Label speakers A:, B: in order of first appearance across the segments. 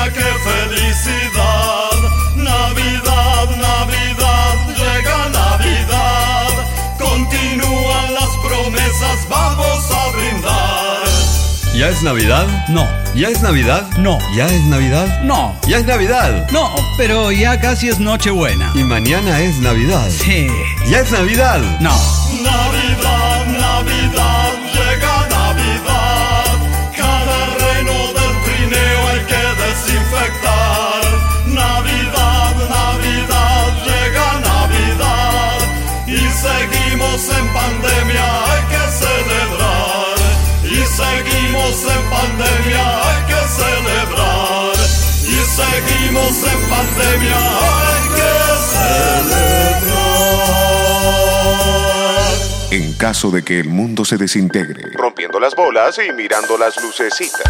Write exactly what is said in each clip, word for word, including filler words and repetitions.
A: qué felicidad. Navidad, Navidad, llega Navidad. Continúan las promesas, vamos a brindar.
B: ¿Ya es Navidad?
C: No.
B: ¿Ya es Navidad?
C: No.
B: ¿Ya es Navidad?
C: No.
B: ¿Ya es Navidad?
C: No, pero ya casi es Nochebuena.
B: Y mañana es Navidad.
C: Sí.
B: ¿Ya es Navidad?
C: No.
A: Navidad, Navidad, llega Navidad. Cada reno del trineo hay que desinfectar. Navidad, Navidad, llega Navidad. Y seguimos en pandemia, hay que celebrar. Y seguimos en pandemia, hay que celebrar. Y seguimos en pandemia, hay que celebrar.
D: En caso de que el mundo se desintegre, rompiendo las bolas y mirando las lucecitas.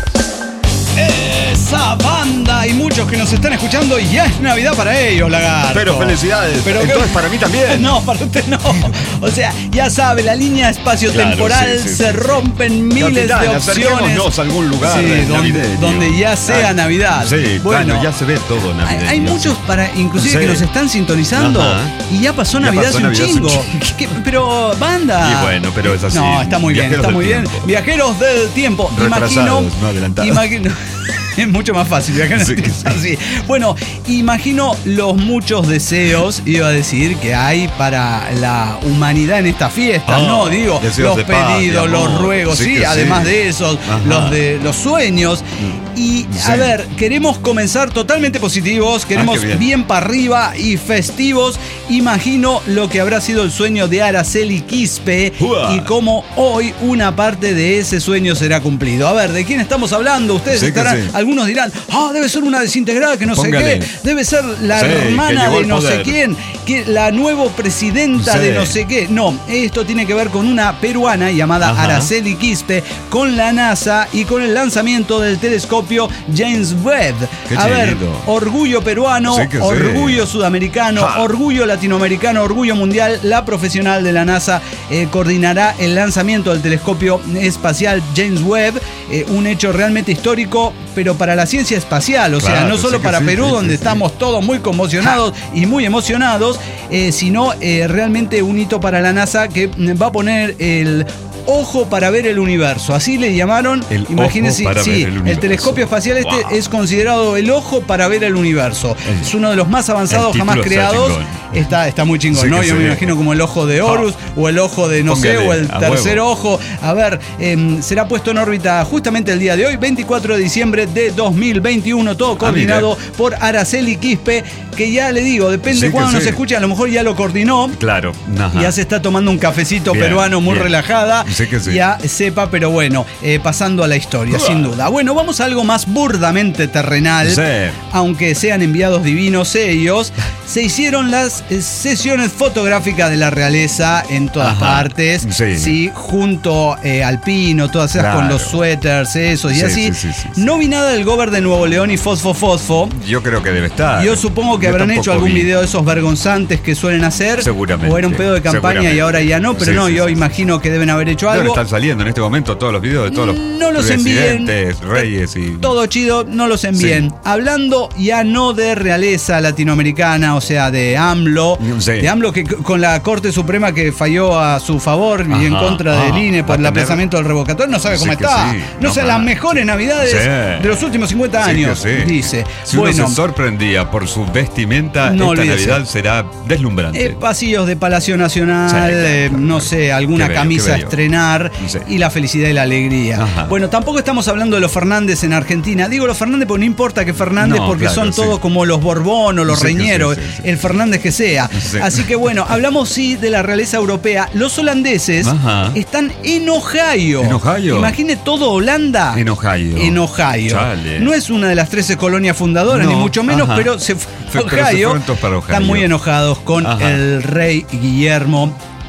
C: Esa banda y muchos que nos están escuchando, y ya es Navidad para ellos, lagarto.
B: Pero felicidades.
C: Pero
B: entonces
C: que...
B: para mí también.
C: No, para usted no. O sea, ya sabe, la línea espacio-temporal,
B: claro, sí, sí,
C: se
B: sí.
C: rompen miles
B: Capitán,
C: de opciones.
B: acerquémonos a algún lugar
C: sí, donde,
B: navideño.
C: donde ya sea
B: Ah,
C: Navidad.
B: Sí,
C: bueno,
B: bueno, ya se ve todo
C: hay,
B: navideño.
C: hay muchos para, inclusive,
B: Sí.
C: que nos están sintonizando.
B: Ajá.
C: Y ya pasó
B: Ya
C: Navidad
B: pasó
C: hace un
B: Navidad hace un
C: chingo. ¿Qué- pero, banda.
B: Y bueno, pero es así.
C: No, está muy bien,
B: Viajeros
C: está
B: del
C: muy bien.
B: tiempo.
C: Viajeros del tiempo.
B: Retrasados,
C: Imagino.
B: no adelantados.
C: Imagino. Es mucho más fácil viajar en
B: Sí,
C: el tiempo
B: sí.
C: así. Bueno, imagino los muchos deseos, iba a decir, que hay para la humanidad en estas fiestas,
B: Oh,
C: ¿no? Digo,
B: deseos
C: los
B: de paz,
C: pedidos,
B: de
C: los
B: amor.
C: ruegos,
B: Sí
C: sí,
B: que
C: además
B: sí.
C: de esos,
B: Ajá.
C: los de los sueños. Y, a
B: Sí.
C: ver, queremos comenzar totalmente positivos, queremos
B: Ah, qué bien.
C: bien para arriba y festivos. Imagino lo que habrá sido el sueño de Araceli Quispe
B: Uah.
C: y cómo hoy una parte de ese sueño será cumplido. A ver, ¿de quién estamos hablando? Ustedes
B: Sí que
C: estarán,
B: sí.
C: algunos dirán, ah, debe ser una desintegrada que no
B: Póngale.
C: sé qué, debe ser la
B: Sí, que
C: hermana
B: llegó
C: de
B: al
C: no sé
B: poder.
C: quién, que la nueva presidenta
B: Sí.
C: de no sé qué. No, esto tiene que ver con una peruana llamada
B: Ajá.
C: Araceli Quispe, con la NASA y con el lanzamiento del telescopio James Webb.
B: Qué
C: A ver,
B: chiquito.
C: orgullo peruano,
B: Sí que sí.
C: orgullo sudamericano,
B: Ja.
C: orgullo latinoamericano, orgullo mundial. La profesional de la NASA eh, coordinará el lanzamiento del telescopio espacial James Webb, eh, un hecho realmente histórico, pero para la ciencia espacial, o sea,
B: Claro,
C: no solo
B: sí que
C: para
B: sí,
C: Perú,
B: sí,
C: donde
B: sí, sí.
C: estamos todos muy conmocionados y muy emocionados, eh, sino eh, realmente un hito para la NASA que mm, va a poner el ojo para ver el universo, así le llamaron.
B: El
C: Imagínense,
B: ojo para
C: sí,
B: ver el
C: el
B: universo.
C: telescopio espacial este
B: Wow.
C: es considerado el ojo para ver el universo.
B: El-
C: es uno de los más avanzados
B: el
C: jamás
B: título está
C: creados.
B: chingón.
C: Está, está muy chingón,
B: Sí
C: ¿no?
B: que
C: Yo
B: sí.
C: me imagino como el ojo de Horus o el ojo de no sé,
B: Póngale,
C: o el
B: a
C: tercer
B: huevo.
C: ojo. A ver, em, será puesto en órbita justamente el día de hoy, veinticuatro de diciembre de dos mil veintiuno, todo coordinado por Araceli Quispe, que ya le digo, depende
B: Sí
C: de
B: que
C: cuándo nos
B: sí.
C: escuche, a lo mejor ya lo coordinó.
B: Claro. Ajá.
C: Ya se está tomando un cafecito
B: Bien,
C: peruano muy
B: bien.
C: relajada.
B: Sí que sí.
C: Ya sepa, pero bueno, eh, pasando a la historia,
B: Uah.
C: sin duda. Bueno, vamos a algo más burdamente terrenal.
B: Sí.
C: Aunque sean enviados divinos ellos, se hicieron las eh, sesiones fotográficas de la realeza en todas
B: Ajá.
C: partes.
B: Sí.
C: junto eh, al pino, todas esas
B: Claro.
C: con los suéteres, esos y
B: Sí,
C: así.
B: sí, sí, sí, sí.
C: No vi nada del gober de Nuevo León y Fosfo Fosfo.
B: Yo creo que debe estar.
C: Yo supongo que
B: Yo
C: habrán
B: tampoco
C: hecho algún
B: vi.
C: video de esos vergonzantes que suelen hacer.
B: Seguramente.
C: O era un pedo de campaña
B: Seguramente.
C: y ahora ya no, pero
B: Sí,
C: no,
B: sí,
C: yo
B: sí,
C: imagino que deben haber hecho
B: Deben
C: algo.
B: estar saliendo en este momento todos los videos de todos los
C: No los envíen.
B: presidentes, reyes y...
C: Todo chido, no los envíen.
B: Sí.
C: Hablando ya no de realeza latinoamericana, o sea, de AMLO.
B: Sí.
C: De AMLO que c- con la Corte Suprema que falló a su favor
B: Ajá.
C: y en contra del
B: Ah,
C: I N E
B: va
C: por
B: a
C: el
B: tener-
C: apresamiento del revocatorio, no sabe
B: Sí
C: cómo
B: que
C: está.
B: sí.
C: No
B: No
C: sé, las
B: más.
C: mejores navidades
B: Sí.
C: de los últimos cincuenta
B: Sí que
C: años,
B: sí.
C: dice.
B: Si
C: bueno,
B: uno se sorprendía por su vestimenta,
C: No
B: esta
C: olvídese.
B: Navidad será deslumbrante.
C: Eh, pasillos de Palacio Nacional,
B: Sí, claro,
C: eh,
B: claro,
C: no
B: claro.
C: sé, alguna
B: Qué bello,
C: camisa
B: qué
C: a
B: bello.
C: estrenar
B: Sí.
C: y la felicidad y la alegría.
B: Ajá.
C: Bueno, tampoco estamos hablando de los Fernández en Argentina. Digo los Fernández porque no importa que Fernández,
B: No,
C: porque
B: claro,
C: son
B: sí.
C: todos como los Borbón o los
B: Sí que sí,
C: Reñeros,
B: sí, sí.
C: el Fernández que sea.
B: Sí.
C: Así que bueno, hablamos sí de la realeza europea. Los holandeses
B: Ajá.
C: están en Ohio.
B: ¿En Ohio?
C: Imagine todo Holanda.
B: En Ohio.
C: En Ohio.
B: Chale.
C: No es una de las trece colonias fundadoras,
B: No,
C: ni mucho menos,
B: ajá.
C: pero se fue a
B: Pero se
C: Ohio.
B: fueron todos para Ohio.
C: Están muy enojados con
B: Ajá.
C: el rey Guillermo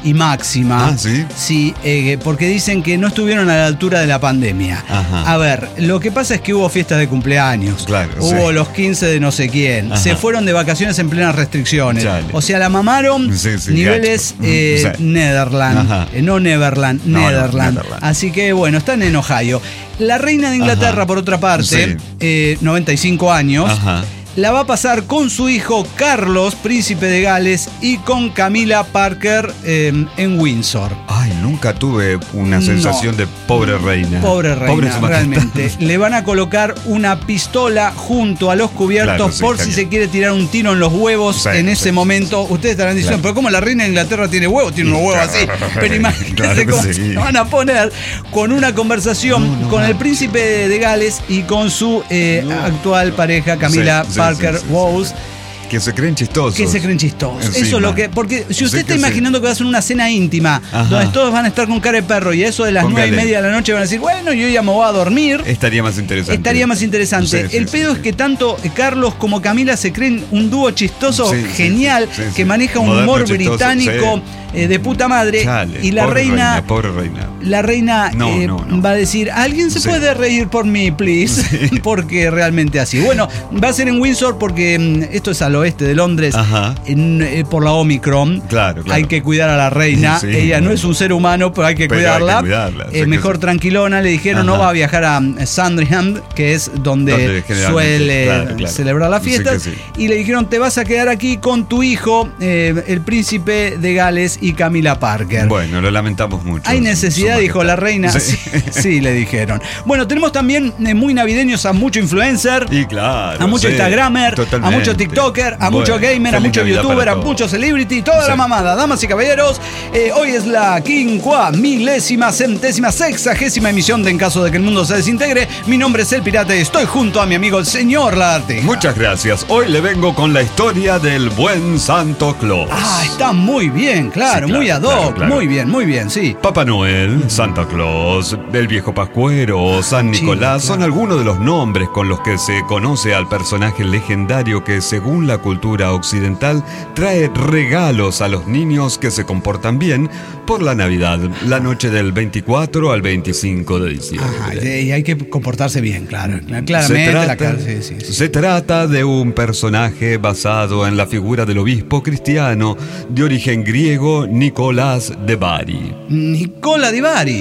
C: y Máxima.
B: Ah, ¿sí?
C: Sí, eh, porque dicen que no estuvieron a la altura de la pandemia.
B: Ajá.
C: A ver, lo que pasa es que hubo fiestas de cumpleaños.
B: Claro,
C: hubo
B: sí.
C: los quince de no sé quién.
B: Ajá.
C: Se fueron de vacaciones en plenas restricciones.
B: Chale.
C: O sea, la mamaron
B: Sí, sí,
C: niveles
B: gacho.
C: eh,
B: Sí.
C: Netherland.
B: Ajá.
C: Eh, no Neverland,
B: No, no,
C: Netherland.
B: Netherland.
C: Así que bueno, están en Ohio. La reina de Inglaterra,
B: Ajá.
C: por otra parte,
B: Sí.
C: eh, noventa y cinco años.
B: Ajá.
C: La va a pasar con su hijo Carlos, príncipe de Gales, y con Camila Parker eh, en Windsor.
B: Ay, nunca tuve una sensación
C: No.
B: de pobre reina.
C: Pobre reina,
B: Pobre su majestad.
C: realmente. Le van a colocar una pistola junto a los cubiertos
B: Claro, sí,
C: por
B: está
C: si
B: bien.
C: se quiere tirar un tiro en los huevos
B: Sí,
C: en ese
B: sí,
C: momento. Ustedes estarán diciendo,
B: Claro.
C: pero ¿cómo la reina de Inglaterra tiene huevos? Tiene unos huevos así. Pero imagínense
B: Claro que
C: cómo
B: sí.
C: se van a poner con una conversación
B: No, no,
C: con el
B: no.
C: príncipe de Gales y con su eh,
B: No.
C: actual pareja Camila
B: Sí, sí,
C: Parker
B: sí, sí, sí.
C: Bowles.
B: Que se creen chistosos.
C: Que se creen chistosos.
B: Encima.
C: Eso es lo que. Porque si usted
B: Sí
C: está
B: que sí.
C: imaginando que va a ser una cena íntima,
B: Ajá.
C: donde todos van a estar con cara de perro y eso de las nueve y
B: Póngale.
C: media de la noche van a decir, bueno, yo ya me voy a dormir.
B: Estaría más interesante.
C: Estaría más interesante.
B: Sí, sí,
C: el
B: sí,
C: pedo
B: sí.
C: es que tanto Carlos como Camila se creen un dúo chistoso,
B: Sí, sí,
C: genial,
B: sí, sí, sí.
C: que maneja un
B: Moderno,
C: humor
B: chistoso,
C: británico
B: sí.
C: eh, de puta madre.
B: Chale,
C: y la
B: pobre
C: reina,
B: Pobre reina.
C: la reina
B: No,
C: eh,
B: no, no.
C: va a decir, ¿alguien se
B: Sí.
C: puede reír por mí, please?
B: Sí.
C: Porque realmente así. Bueno, va a ser en Windsor porque mm, esto es al oeste de Londres.
B: Ajá.
C: En, eh, por la Omicron.
B: Claro, claro.
C: Hay que cuidar a la reina.
B: Sí,
C: Ella no
B: bueno.
C: es un ser humano, pero hay que
B: Pero hay que
C: cuidarla.
B: cuidarla,
C: Eh,
B: sí que
C: mejor
B: sí.
C: tranquilona. Le dijeron, no
B: Ajá.
C: va a viajar a mm, Sandringham, que es donde,
B: Donde generalmente,
C: suele
B: claro, claro.
C: celebrar las
B: Sí
C: fiestas.
B: que sí.
C: Y le dijeron, te vas a quedar aquí con tu hijo, eh, el príncipe de Gales y Camila Parker.
B: Bueno, lo lamentamos mucho.
C: Hay necesidad,
B: Su
C: dijo la
B: majestad.
C: reina.
B: Sí.
C: Sí, sí, le dijeron. Bueno, tenemos también eh, muy navideños a mucho influencer.
B: Y claro.
C: A mucho
B: sí,
C: Instagramer, a
B: totalmente.
C: mucho TikToker, a
B: Bueno,
C: mucho gamer, a
B: feliz
C: mucho
B: Navidad
C: youtuber,
B: para
C: a
B: todos.
C: mucho celebrity, toda
B: Sí.
C: la mamada. Damas y caballeros, eh, hoy es la quincuá, milésima, centésima, sexagésima emisión de En Caso de que el Mundo se Desintegre. Mi nombre es El Pirata y estoy junto a mi amigo el señor Lagarteja.
B: Muchas gracias. Hoy le vengo con la historia del buen Santo Claus.
C: Ah, está muy bien, claro,
B: Sí, claro,
C: muy ad hoc,
B: claro, claro.
C: muy bien, muy bien, sí.
B: Papá Noel, Santa Claus, el viejo Pascuero, San
C: Sí,
B: Nicolás son
C: claro.
B: algunos de los nombres con los que se conoce al personaje legendario que, según la cultura occidental, trae regalos a los niños que se comportan bien por la Navidad, la noche del veinticuatro al veinticinco de diciembre.
C: Ajá, y hay que comportarse bien, claro.
B: Se
C: Claramente, la
B: trata,
C: cara, sí, sí, sí.
B: se trata de un personaje basado en la figura del obispo cristiano de origen griego Nicolás de Bari.
C: Nicola Di Bari.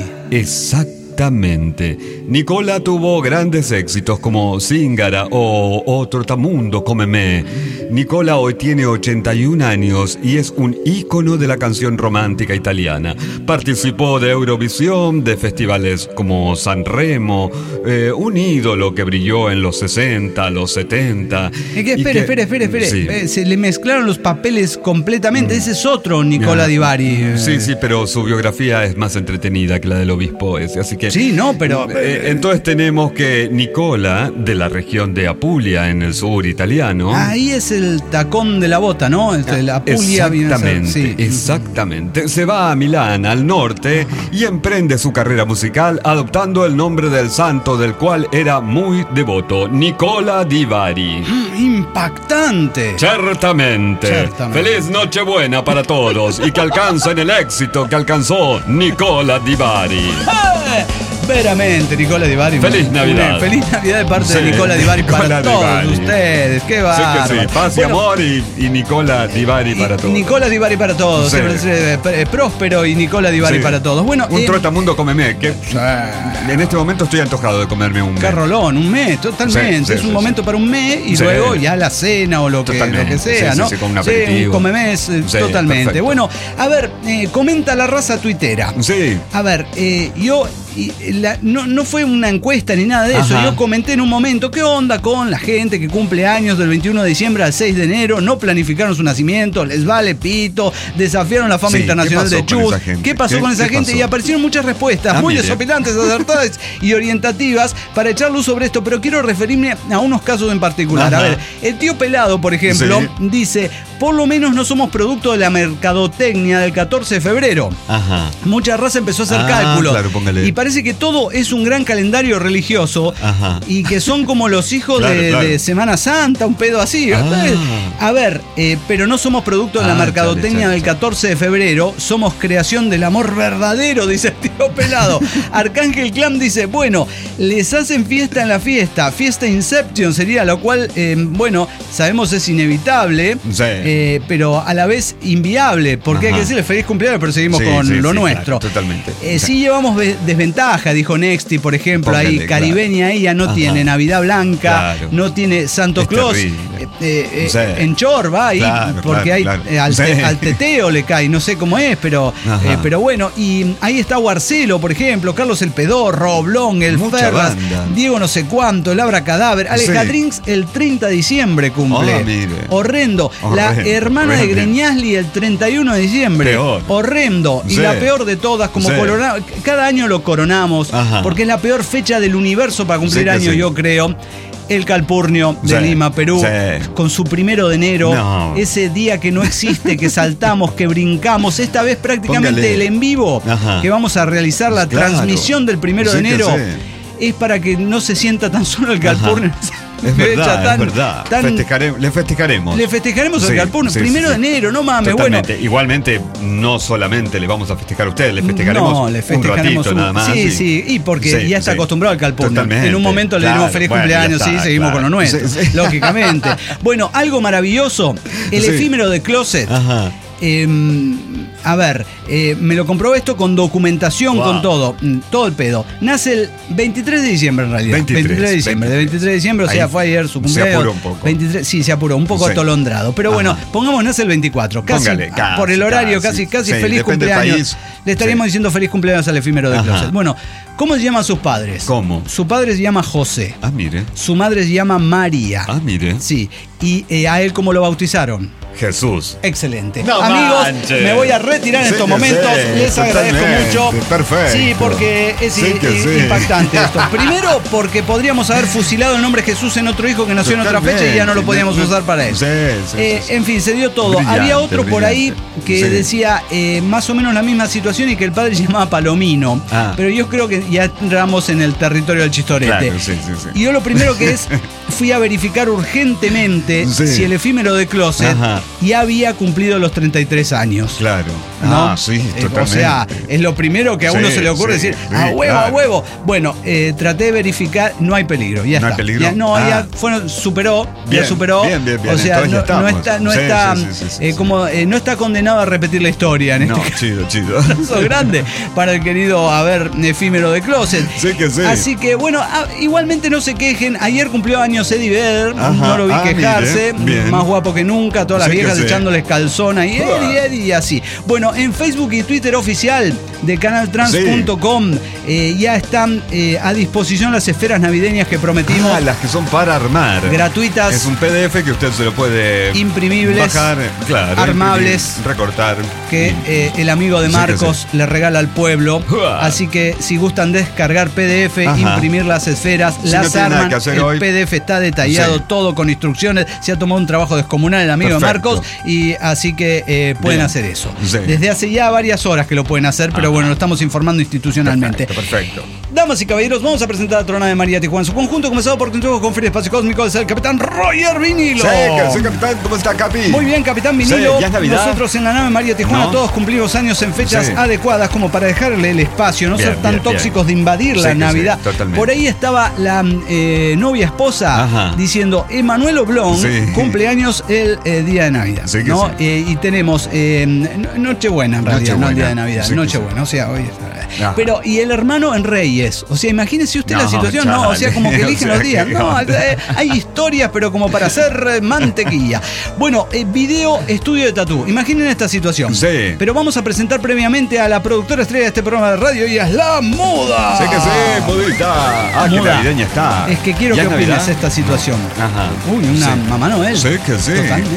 B: Exactamente. Nicola tuvo grandes éxitos como Zingara o O Trotamundo come me. Nicola hoy tiene ochenta y un años y es un ícono de la canción romántica italiana. Participó de Eurovisión, de festivales como Sanremo, eh, un ídolo que brilló en los sesenta, los setenta.
C: Es que,
B: y
C: espere,
B: que-
C: espere, espere, espere.
B: Sí.
C: Eh, se le mezclaron los papeles completamente. Ese es otro Nicola
B: Ah.
C: Di Bari. eh.
B: Sí, sí, pero su biografía es más entretenida que la del obispo ese, así que...
C: Sí, no, pero-
B: Eh, entonces tenemos que Nicola, de la región de Apulia, en el sur italiano...
C: Ahí es el tacón de la bota, ¿no? Este, la Apulia viene a ser-
B: Exactamente,
C: sí.
B: exactamente. Se va a Milán, al norte, y emprende su carrera musical adoptando el nombre del santo del cual era muy devoto, Nicola Di Bari.
C: Impactante.
B: Certamente.
C: Certamente.
B: Feliz Nochebuena para todos y que alcancen el éxito que alcanzó Nicola Di Bari.
C: ¡Eh! Veramente, Nicola Di Bari.
B: Feliz
C: Una-
B: Navidad.
C: Feliz Navidad de parte
B: Sí,
C: de Nicola Di Bari para
B: Nicola Di
C: todos
B: Bari.
C: ustedes. Qué
B: Sí
C: bárbaro.
B: que sí, paz y
C: Bueno,
B: amor y, y Nicola Di Bari para
C: y-
B: todos.
C: Nicola Di Bari para todos.
B: Sí.
C: Siempre, eh, eh, próspero y Nicola Di Bari
B: Sí.
C: para todos. Bueno,
B: Un
C: eh,
B: trotamundo cómeme, que en este momento estoy antojado de comerme un...
C: Carrolón, un mes, totalmente.
B: Sí, sí,
C: es un
B: sí,
C: momento para un mes y
B: Sí.
C: luego ya la cena o lo que,
B: Totalmente,
C: lo que sea,
B: sí, sí,
C: ¿no?
B: sí, con un
C: Sí,
B: aperitivo.
C: come mes, eh,
B: Sí,
C: totalmente.
B: perfecto.
C: Bueno, a ver, eh, comenta la raza tuitera.
B: Sí.
C: A ver, eh, yo y la- no, no fue una encuesta ni nada de eso.
B: Ajá.
C: Yo comenté en un momento qué onda con la gente que cumple años del veintiuno de diciembre al seis de enero, no planificaron su nacimiento, les vale pito, desafiaron la fama
B: Sí,
C: internacional
B: ¿qué
C: de
B: pasó con
C: Chus.
B: esa gente?
C: ¿Qué pasó
B: ¿Qué-
C: con esa
B: qué
C: gente?
B: pasó?
C: Y aparecieron muchas respuestas,
B: Ah,
C: muy
B: mire.
C: desopilantes, acertadas y orientativas para echar luz sobre esto, pero quiero referirme a unos casos en particular.
B: Ajá.
C: A ver, el tío Pelado, por ejemplo,
B: Sí.
C: dice, por lo menos no somos producto de la mercadotecnia del catorce de febrero.
B: Ajá.
C: Mucha raza empezó a hacer
B: Ah,
C: cálculos.
B: claro, póngale.
C: Y parece que todo es un gran calendario religioso.
B: Ajá.
C: Y que son como los hijos
B: Claro,
C: de,
B: claro.
C: de Semana Santa, un pedo así.
B: Ah.
C: Entonces, a ver, eh, pero no somos producto de la
B: Ah,
C: mercadotecnia
B: chale, chale,
C: del
B: chale.
C: catorce de febrero. Somos creación del amor verdadero, dice el tío Pelado. Arcángel Clam dice, bueno, les hacen fiesta en la fiesta. Fiesta Inception sería, lo cual, eh, bueno, sabemos es inevitable,
B: Sí.
C: eh, pero a la vez inviable, porque hay
B: Ajá.
C: que decirle feliz cumpleaños, pero seguimos
B: Sí,
C: con
B: sí,
C: lo
B: sí,
C: nuestro.
B: claro, totalmente.
C: Eh,
B: Sí.
C: sí llevamos ve- desventaja, dijo Nexty, por ejemplo,
B: Póngale,
C: ahí
B: claro.
C: Caribeña, ella no
B: Ajá.
C: tiene Navidad Blanca,
B: Claro.
C: no tiene Santo
B: Es
C: Claus,
B: terrible.
C: eh, eh,
B: Sí.
C: en Chor va ahí,
B: Claro,
C: porque
B: claro,
C: hay
B: claro.
C: eh, al, te-
B: Sí.
C: al teteo le cae, no sé cómo es, pero,
B: Ajá.
C: eh, pero bueno, y ahí está Guarcelo, por ejemplo, Carlos el Pedorro, Blon, el
B: Mucha
C: Ferras,
B: banda.
C: Diego no sé cuánto, el Abra Cadáver, Alejandrins el treinta de diciembre cumple.
B: Ah, mire.
C: Horrendo. La
B: Horrendo,
C: hermana de
B: horrendo.
C: Greñasli el treinta y uno de diciembre.
B: Peor.
C: Horrendo. Y
B: Sí.
C: la peor de todas, como
B: Sí.
C: corona- cada año lo coronamos,
B: Ajá.
C: porque es la peor fecha del universo para cumplir
B: Sí que
C: años,
B: sí.
C: yo creo. El Calpurnio de
B: Sí.
C: Lima, Perú,
B: Sí.
C: con su primero de enero,
B: No.
C: ese día que no existe, que saltamos, que brincamos, esta vez prácticamente
B: Póngale.
C: el en vivo
B: Ajá.
C: que vamos a realizar, la
B: Claro.
C: transmisión del primero
B: Sí
C: de
B: que
C: enero,
B: sí.
C: es para que no se sienta tan solo el Calpurnio.
B: Es
C: Fecha
B: verdad,
C: tan-
B: es verdad.
C: tan-
B: Festejare- le festejaremos.
C: Le festejaremos al
B: Sí,
C: Calpurnio,
B: sí,
C: primero
B: sí,
C: de
B: sí.
C: enero, no mames, bueno.
B: Totalmente. Igualmente, no solamente le vamos a festejar a ustedes, le festejaremos
C: No, le
B: un
C: festejaremos
B: ratito
C: un-
B: nada más.
C: Sí, sí, y porque
B: Sí,
C: ya está
B: sí.
C: acostumbrado al Calpurnio.
B: Totalmente,
C: En un momento le
B: claro,
C: diremos feliz
B: bueno,
C: cumpleaños,
B: ya
C: sí,
B: está,
C: seguimos
B: claro.
C: con lo nuestro,
B: Sí, sí.
C: lógicamente. Bueno, algo maravilloso, el
B: Sí.
C: efímero de Closet.
B: Ajá.
C: Eh, a ver, eh, me lo comprobó esto con documentación,
B: Wow.
C: con todo, mm, todo el pedo. Nace el veintitrés de diciembre en realidad.
B: veintitrés,
C: de diciembre, de veintitrés de diciembre, o sea,
B: Ahí
C: fue ayer su
B: se
C: cumpleaños.
B: apuró un poco.
C: veintitrés, sí, se apuró, un poco
B: Sí.
C: atolondrado. Pero bueno,
B: Ajá.
C: pongamos nace el veinticuatro, casi,
B: Póngale, casi,
C: por el horario,
B: casi.
C: casi, casi
B: Sí,
C: feliz
B: depende del
C: cumpleaños.
B: país.
C: Le estaríamos
B: Sí.
C: diciendo feliz cumpleaños al efímero de
B: Ajá.
C: Closet. Bueno, ¿cómo se llaman sus padres?
B: ¿Cómo?
C: Su padre se llama José,
B: Ah, mire.
C: su madre se llama María.
B: Ah, mire.
C: Sí, y eh, a él cómo lo bautizaron.
B: Jesús.
C: Excelente.
B: No
C: Amigos,
B: manches.
C: me voy a retirar en
B: Sí
C: estos
B: que
C: momentos.
B: sí,
C: Les agradezco
B: totalmente,
C: mucho.
B: perfecto.
C: Sí, porque es
B: Sí
C: i-
B: que
C: i-
B: sí.
C: impactante esto. Primero, porque podríamos haber fusilado el nombre Jesús en otro hijo que nació en otra fecha y ya no lo podíamos
B: Totalmente.
C: usar para él.
B: Sí, sí,
C: Eh,
B: sí, sí.
C: En fin, se dio todo.
B: Brillante,
C: Había otro por ahí que
B: brillante. Sí.
C: decía eh, más o menos la misma situación y que el padre se llamaba Palomino.
B: Ah.
C: Pero yo creo que ya entramos en el territorio del chistorete.
B: Claro, sí, sí, sí.
C: Y yo lo primero que es, fui a verificar urgentemente
B: Sí.
C: si el efímero de Closet
B: Ajá.
C: ya había cumplido los treinta y tres años.
B: Claro.
C: ¿no?
B: Ah, sí,
C: Eh,
B: totalmente.
C: O sea, es lo primero que a uno
B: Sí,
C: se le ocurre
B: sí,
C: decir,
B: sí,
C: a huevo,
B: claro.
C: a huevo. Bueno, eh, traté de verificar, no hay peligro, ya
B: ¿No hay
C: está.
B: peligro?
C: Ya, no,
B: Ah.
C: ya fueron, superó,
B: Bien,
C: ya superó.
B: bien, bien, bien,
C: O sea,
B: entonces
C: no,
B: ya estamos.
C: no está, no
B: Sí,
C: está,
B: sí, sí, sí,
C: eh,
B: sí,
C: como, eh, no está condenado a repetir la historia en este
B: No,
C: caso.
B: chido, chido.
C: Abrazo grande para el querido, a ver, efímero de Closet.
B: Sí que sí.
C: Así que, bueno, ah, igualmente no se quejen. Ayer cumplió años Eddie Vedder,
B: Ajá.
C: no lo vi
B: Ah,
C: quejarse.
B: mire, bien.
C: Más guapo que nunca, todas las
B: Sí que
C: viejas
B: sí.
C: echándoles calzón ahí, Eddie, Eddie, y así. Bueno, en Facebook y Twitter oficial de canal trans punto com eh, ya están eh, a disposición las esferas navideñas que prometimos.
B: Ah, las que son para armar.
C: Gratuitas.
B: Es un P D F que usted se lo puede
C: Imprimibles,
B: bajar, claro,
C: armables,
B: imprimir, recortar.
C: que
B: y-
C: eh, el amigo de
B: Sí que
C: Marcos le regala al pueblo.
B: Uah.
C: Así que si gustan descargar P D F,
B: Ajá.
C: imprimir las esferas,
B: Si
C: las
B: no tiene nada
C: arman,
B: que hacer
C: el
B: hoy.
C: P D F está detallado,
B: Sí.
C: todo con instrucciones. Se ha tomado un trabajo descomunal el amigo
B: Perfecto.
C: de Marcos y así que eh, pueden
B: Bien.
C: hacer eso.
B: Sí.
C: Desde hace ya varias horas que lo pueden hacer, pero
B: Ajá.
C: bueno, lo estamos informando institucionalmente.
B: Perfecto, perfecto.
C: Damas y caballeros, vamos a presentar a Trona de María Tijuana. Su conjunto comenzado por Control con Feria Espacio Cósmico es el Capitán Roger Vinilo.
B: Sí, que- sí, capitán, ¿cómo está, Capi?
C: Muy bien, Capitán Vinilo.
B: Sí, ya es Navidad.
C: Nosotros en la nave María Tijuana
B: ¿No?
C: todos cumplimos años en fechas
B: Sí.
C: adecuadas como para dejarle el espacio, no
B: Bien,
C: ser tan
B: bien,
C: tóxicos
B: bien.
C: de invadir
B: Sí
C: la
B: que sí,
C: Navidad.
B: totalmente.
C: Por ahí estaba la eh, novia esposa
B: Ajá.
C: diciendo Emanuel Oblong
B: Sí.
C: cumpleaños el eh, día de Navidad.
B: Sí que
C: ¿no?
B: sí.
C: Eh, y tenemos eh, no- Nochebuena en realidad, no el día de Navidad,
B: Sí que
C: Nochebuena, o sea, hoy
B: Ajá.
C: pero y el hermano en Reyes, o sea, imagínese usted la
B: No,
C: situación, no, o sea,
B: chale.
C: como que eligen
B: O sea,
C: los días,
B: que-
C: no, eh, hay historias, pero como para hacer eh, mantequilla. Bueno, eh, video estudio de tatú. Imaginen esta situación.
B: Sí.
C: Pero vamos a presentar previamente a la productora estrella de este programa de radio y es la Muda.
B: Sí que sí, mudita. Ah, qué
C: Muda.
B: navideña está.
C: Es que quiero
B: ¿Ya
C: que
B: es
C: opines
B: Navidad?
C: esta situación.
B: Ajá.
C: Uy, una
B: Sí.
C: Mamá Noel.
B: Sí que sí.
C: Totalmente.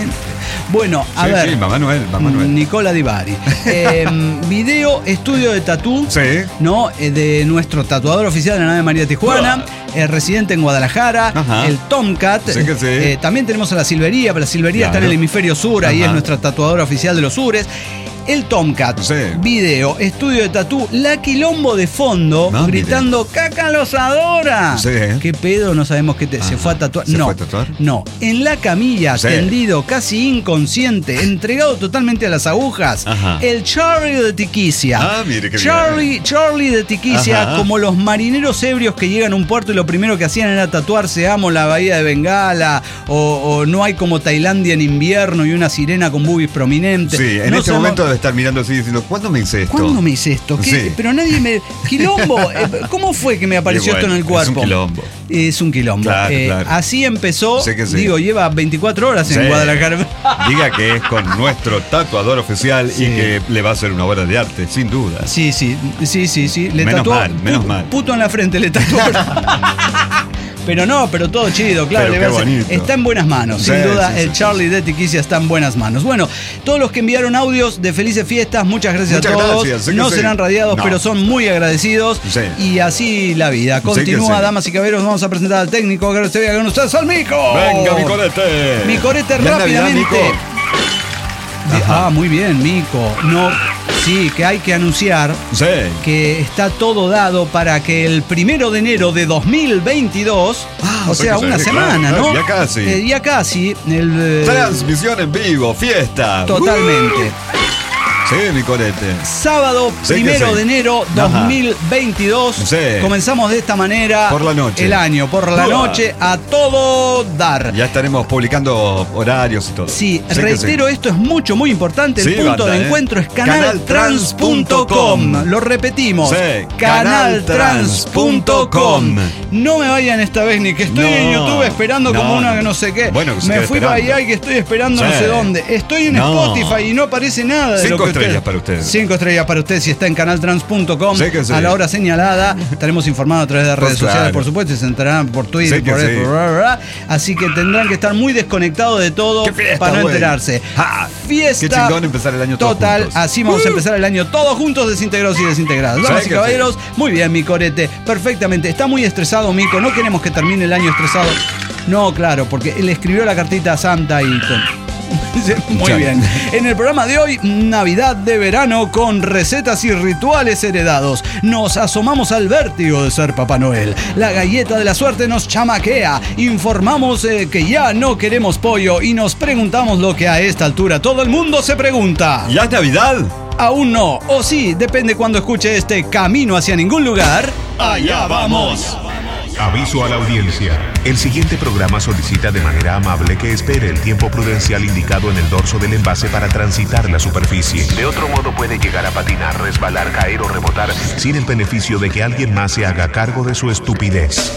C: Bueno, a
B: Sí,
C: ver.
B: sí, Mamá Noel, Mamá Noel.
C: Nicola Di Bari. Eh, video, estudio de tatú.
B: Sí.
C: ¿No? Eh, de nuestro tatuador oficial de la nave María Tijuana, eh, residente en Guadalajara,
B: Ajá.
C: el Tomcat.
B: Sí que sí.
C: Eh, también tenemos a la Silvería, pero la Silvería
B: Claro.
C: está en el hemisferio sur, ahí
B: Ajá.
C: es nuestra tatuadora oficial de los sures. El Tomcat,
B: Sí.
C: video, estudio de tatú, la Quilombo de fondo,
B: No,
C: gritando ¡Caca los adora!
B: Sí.
C: ¿Qué pedo? No sabemos qué te, se
B: Ajá.
C: fue a tatuar.
B: ¿Se
C: no,
B: fue a tatuar?
C: no. En la camilla,
B: Sí.
C: tendido, casi inconsciente, entregado totalmente a las agujas,
B: Ajá.
C: el Charlie de Tiquicia.
B: Ah, mire qué bien.
C: Charlie, Charlie de Tiquicia,
B: Ajá.
C: como los marineros ebrios que llegan a un puerto y lo primero que hacían era tatuarse amo la bahía de Bengala, o, o no hay como Tailandia en invierno y una sirena con boobies prominentes.
B: Sí, en
C: No
B: este
C: sabemos-
B: momento debe estar mirando así diciendo, ¿cuándo me hice esto?
C: ¿Cuándo me hice esto? ¿Qué?
B: Sí.
C: Pero nadie me... Quilombo, eh, ¿cómo fue que me apareció
B: Y bueno,
C: esto en el cuerpo?
B: es un quilombo.
C: Es un quilombo.
B: Claro,
C: Eh,
B: claro.
C: Así empezó,
B: Sé que sí.
C: digo, lleva veinticuatro horas en
B: Sí.
C: Guadalajara.
B: Diga que es con nuestro tatuador oficial
C: Sí.
B: y que le va a hacer una obra de arte, sin duda.
C: Sí, sí, sí, sí, sí. Le
B: Menos
C: tatuó
B: mal, menos
C: pu-
B: mal.
C: puto en la frente, le tatuó. Pero no, pero todo chido, claro.
B: Pero
C: le
B: qué
C: va a hacer-
B: bonito.
C: Está en buenas manos, sin
B: Sí,
C: duda.
B: sí,
C: el
B: sí,
C: Charlie de Tiquicia está en buenas manos. Bueno, todos los que enviaron audios de felices fiestas, muchas gracias
B: Muchas
C: a todos.
B: gracias, sé que
C: no
B: sí.
C: serán radiados,
B: No.
C: pero son muy agradecidos.
B: Sí.
C: Y así la vida.
B: Sé que
C: Continúa,
B: sí.
C: damas y caballeros. Vamos a presentar al técnico. Que se vea con ustedes al Mico.
B: Venga, mi corete.
C: Mi corete
B: Ya es Navidad,
C: rápidamente.
B: Mico.
C: De-
B: Ajá.
C: ah, muy bien, Mico. No, sí, que hay que anunciar
B: Sí.
C: que está todo dado para que el primero de enero de dos mil veintidós,
B: Ah,
C: o
B: o sea
C: sea,
B: que
C: una
B: ya-
C: semana,
B: claro,
C: ¿no?
B: ya casi.
C: Eh, ya casi. El, eh,
B: Transmisión en vivo, fiesta.
C: totalmente.
B: Sí, mi corete.
C: Sábado,
B: Sé que
C: primero
B: sí.
C: de enero dos mil veintidós.
B: Sí.
C: Comenzamos de esta manera
B: Por la noche.
C: el año, por la
B: Uah.
C: noche, a todo dar.
B: Ya estaremos publicando horarios y todo.
C: Sí,
B: Sé que
C: reitero,
B: sí.
C: esto es mucho, muy importante. El
B: Sí,
C: punto
B: banda,
C: de
B: ¿eh?
C: encuentro es canaltrans punto com.
B: canaltrans.com.
C: Lo repetimos.
B: Sí,
C: canaltrans punto com.
B: canaltrans.com.
C: No me vayan esta vez ni que estoy en
B: No,
C: YouTube esperando como
B: no,
C: una
B: no.
C: que no sé qué.
B: Bueno, que se
C: me
B: quede
C: fui para
B: esperando.
C: allá y que estoy esperando no
B: Sí.
C: sé dónde. Estoy en
B: No.
C: Spotify y no aparece nada de
B: Cinco
C: lo que
B: estrellas
C: ustedes-
B: para ustedes.
C: Cinco estrellas para usted si está en canaltrans punto com.
B: Sí que sí.
C: A la hora señalada estaremos informados a través de redes
B: Pues
C: sociales,
B: claro.
C: por supuesto, y se enterarán por Twitter,
B: Sí que
C: por
B: sí.
C: esto, bla, bla, bla. Así que tendrán que estar muy desconectados de todo
B: ¡Qué fiesta,
C: para no
B: güey!
C: enterarse.
B: ¡Ja!
C: Fiesta.
B: Qué chingón empezar el año todos
C: Total,
B: juntos.
C: así vamos a
B: Uh.
C: empezar el año todos juntos, desintegrados y desintegrados. Damas
B: Sí
C: y
B: que
C: caballeros, muy bien, mi corete, perfectamente. Está muy estresado, Mico, no queremos que termine el año estresado. No, claro, porque él escribió la cartita a Santa y... todo. Muy
B: Ya.
C: bien. En el programa de hoy, Navidad de verano con recetas y rituales heredados. Nos asomamos al vértigo de ser Papá Noel. La galleta de la suerte nos chamaquea. Informamos eh, que ya no queremos pollo y nos preguntamos lo que a esta altura todo el mundo se pregunta.
B: ¿Ya es Navidad?
C: Aún no, o sí, depende cuando escuche este Camino hacia ningún lugar.
B: Allá vamos.
E: Aviso a la audiencia. El siguiente programa solicita de manera amable que espere el tiempo prudencial indicado en el dorso del envase para transitar la superficie. De otro modo puede llegar a patinar, resbalar, caer o rebotar sin el beneficio de que alguien más se haga cargo de su estupidez.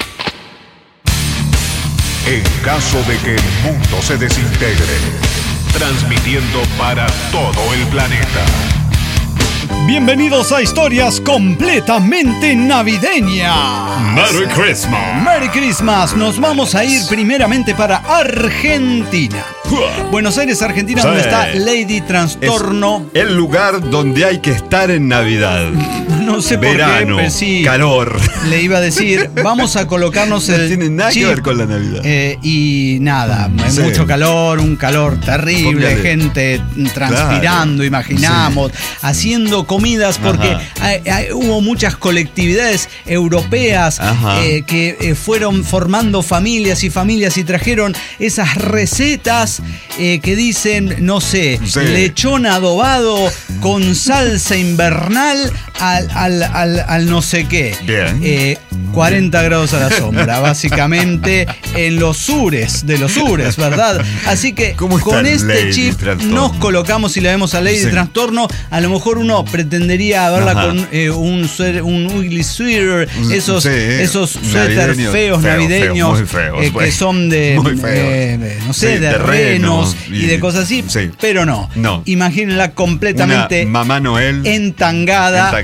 E: En caso de que el mundo se desintegre, transmitiendo para todo el planeta.
C: Bienvenidos a historias completamente navideñas.
B: Merry Christmas.
C: Merry Christmas. Nos vamos a ir primeramente para Argentina. Buenos Aires, Argentina,
B: Sí.
C: donde está Lady Trastorno.
B: Es el lugar donde hay que estar en Navidad.
C: No sé por
B: Verano,
C: qué, pero sí.
B: calor.
C: Le iba a decir, vamos a colocarnos
B: No
C: el
B: tiene nada que
C: chip.
B: ver con la Navidad.
C: Eh, y nada,
B: Sí.
C: mucho calor, un calor terrible,
B: Póngale.
C: gente transpirando,
B: Claro.
C: imaginamos, haciendo comidas, porque
B: Ajá.
C: hay- hay- hubo muchas colectividades europeas
B: Ajá.
C: eh, que eh, fueron formando familias y familias y trajeron esas recetas eh, que dicen, no sé,
B: Sí.
C: lechón adobado con salsa invernal al, al, al, al no sé qué.
B: Bien.
C: Eh, cuarenta grados a la sombra, básicamente en los sures de los sures, ¿verdad? Así que
B: ¿Cómo está
C: con este
B: Lady
C: chip
B: Trastorno?
C: nos colocamos y la vemos a Lady
B: Sí.
C: Trastorno. A lo mejor uno pretendería verla
B: Ajá.
C: con eh, un, suer- un ugly sweater,
B: Un-
C: esos,
B: sí,
C: esos suéteres
B: navideños,
C: feos
B: feo,
C: navideños,
B: feo, muy feos,
C: eh, que
B: pues.
C: son de,
B: Muy feos.
C: eh, no sé,
B: Sí,
C: de,
B: de
C: renos
B: renos
C: y,
B: y-
C: de cosas así,
B: sí.
C: pero no.
B: No.
C: Imagínenla completamente
B: Una Mamá Noel
C: entangada,
B: entangada.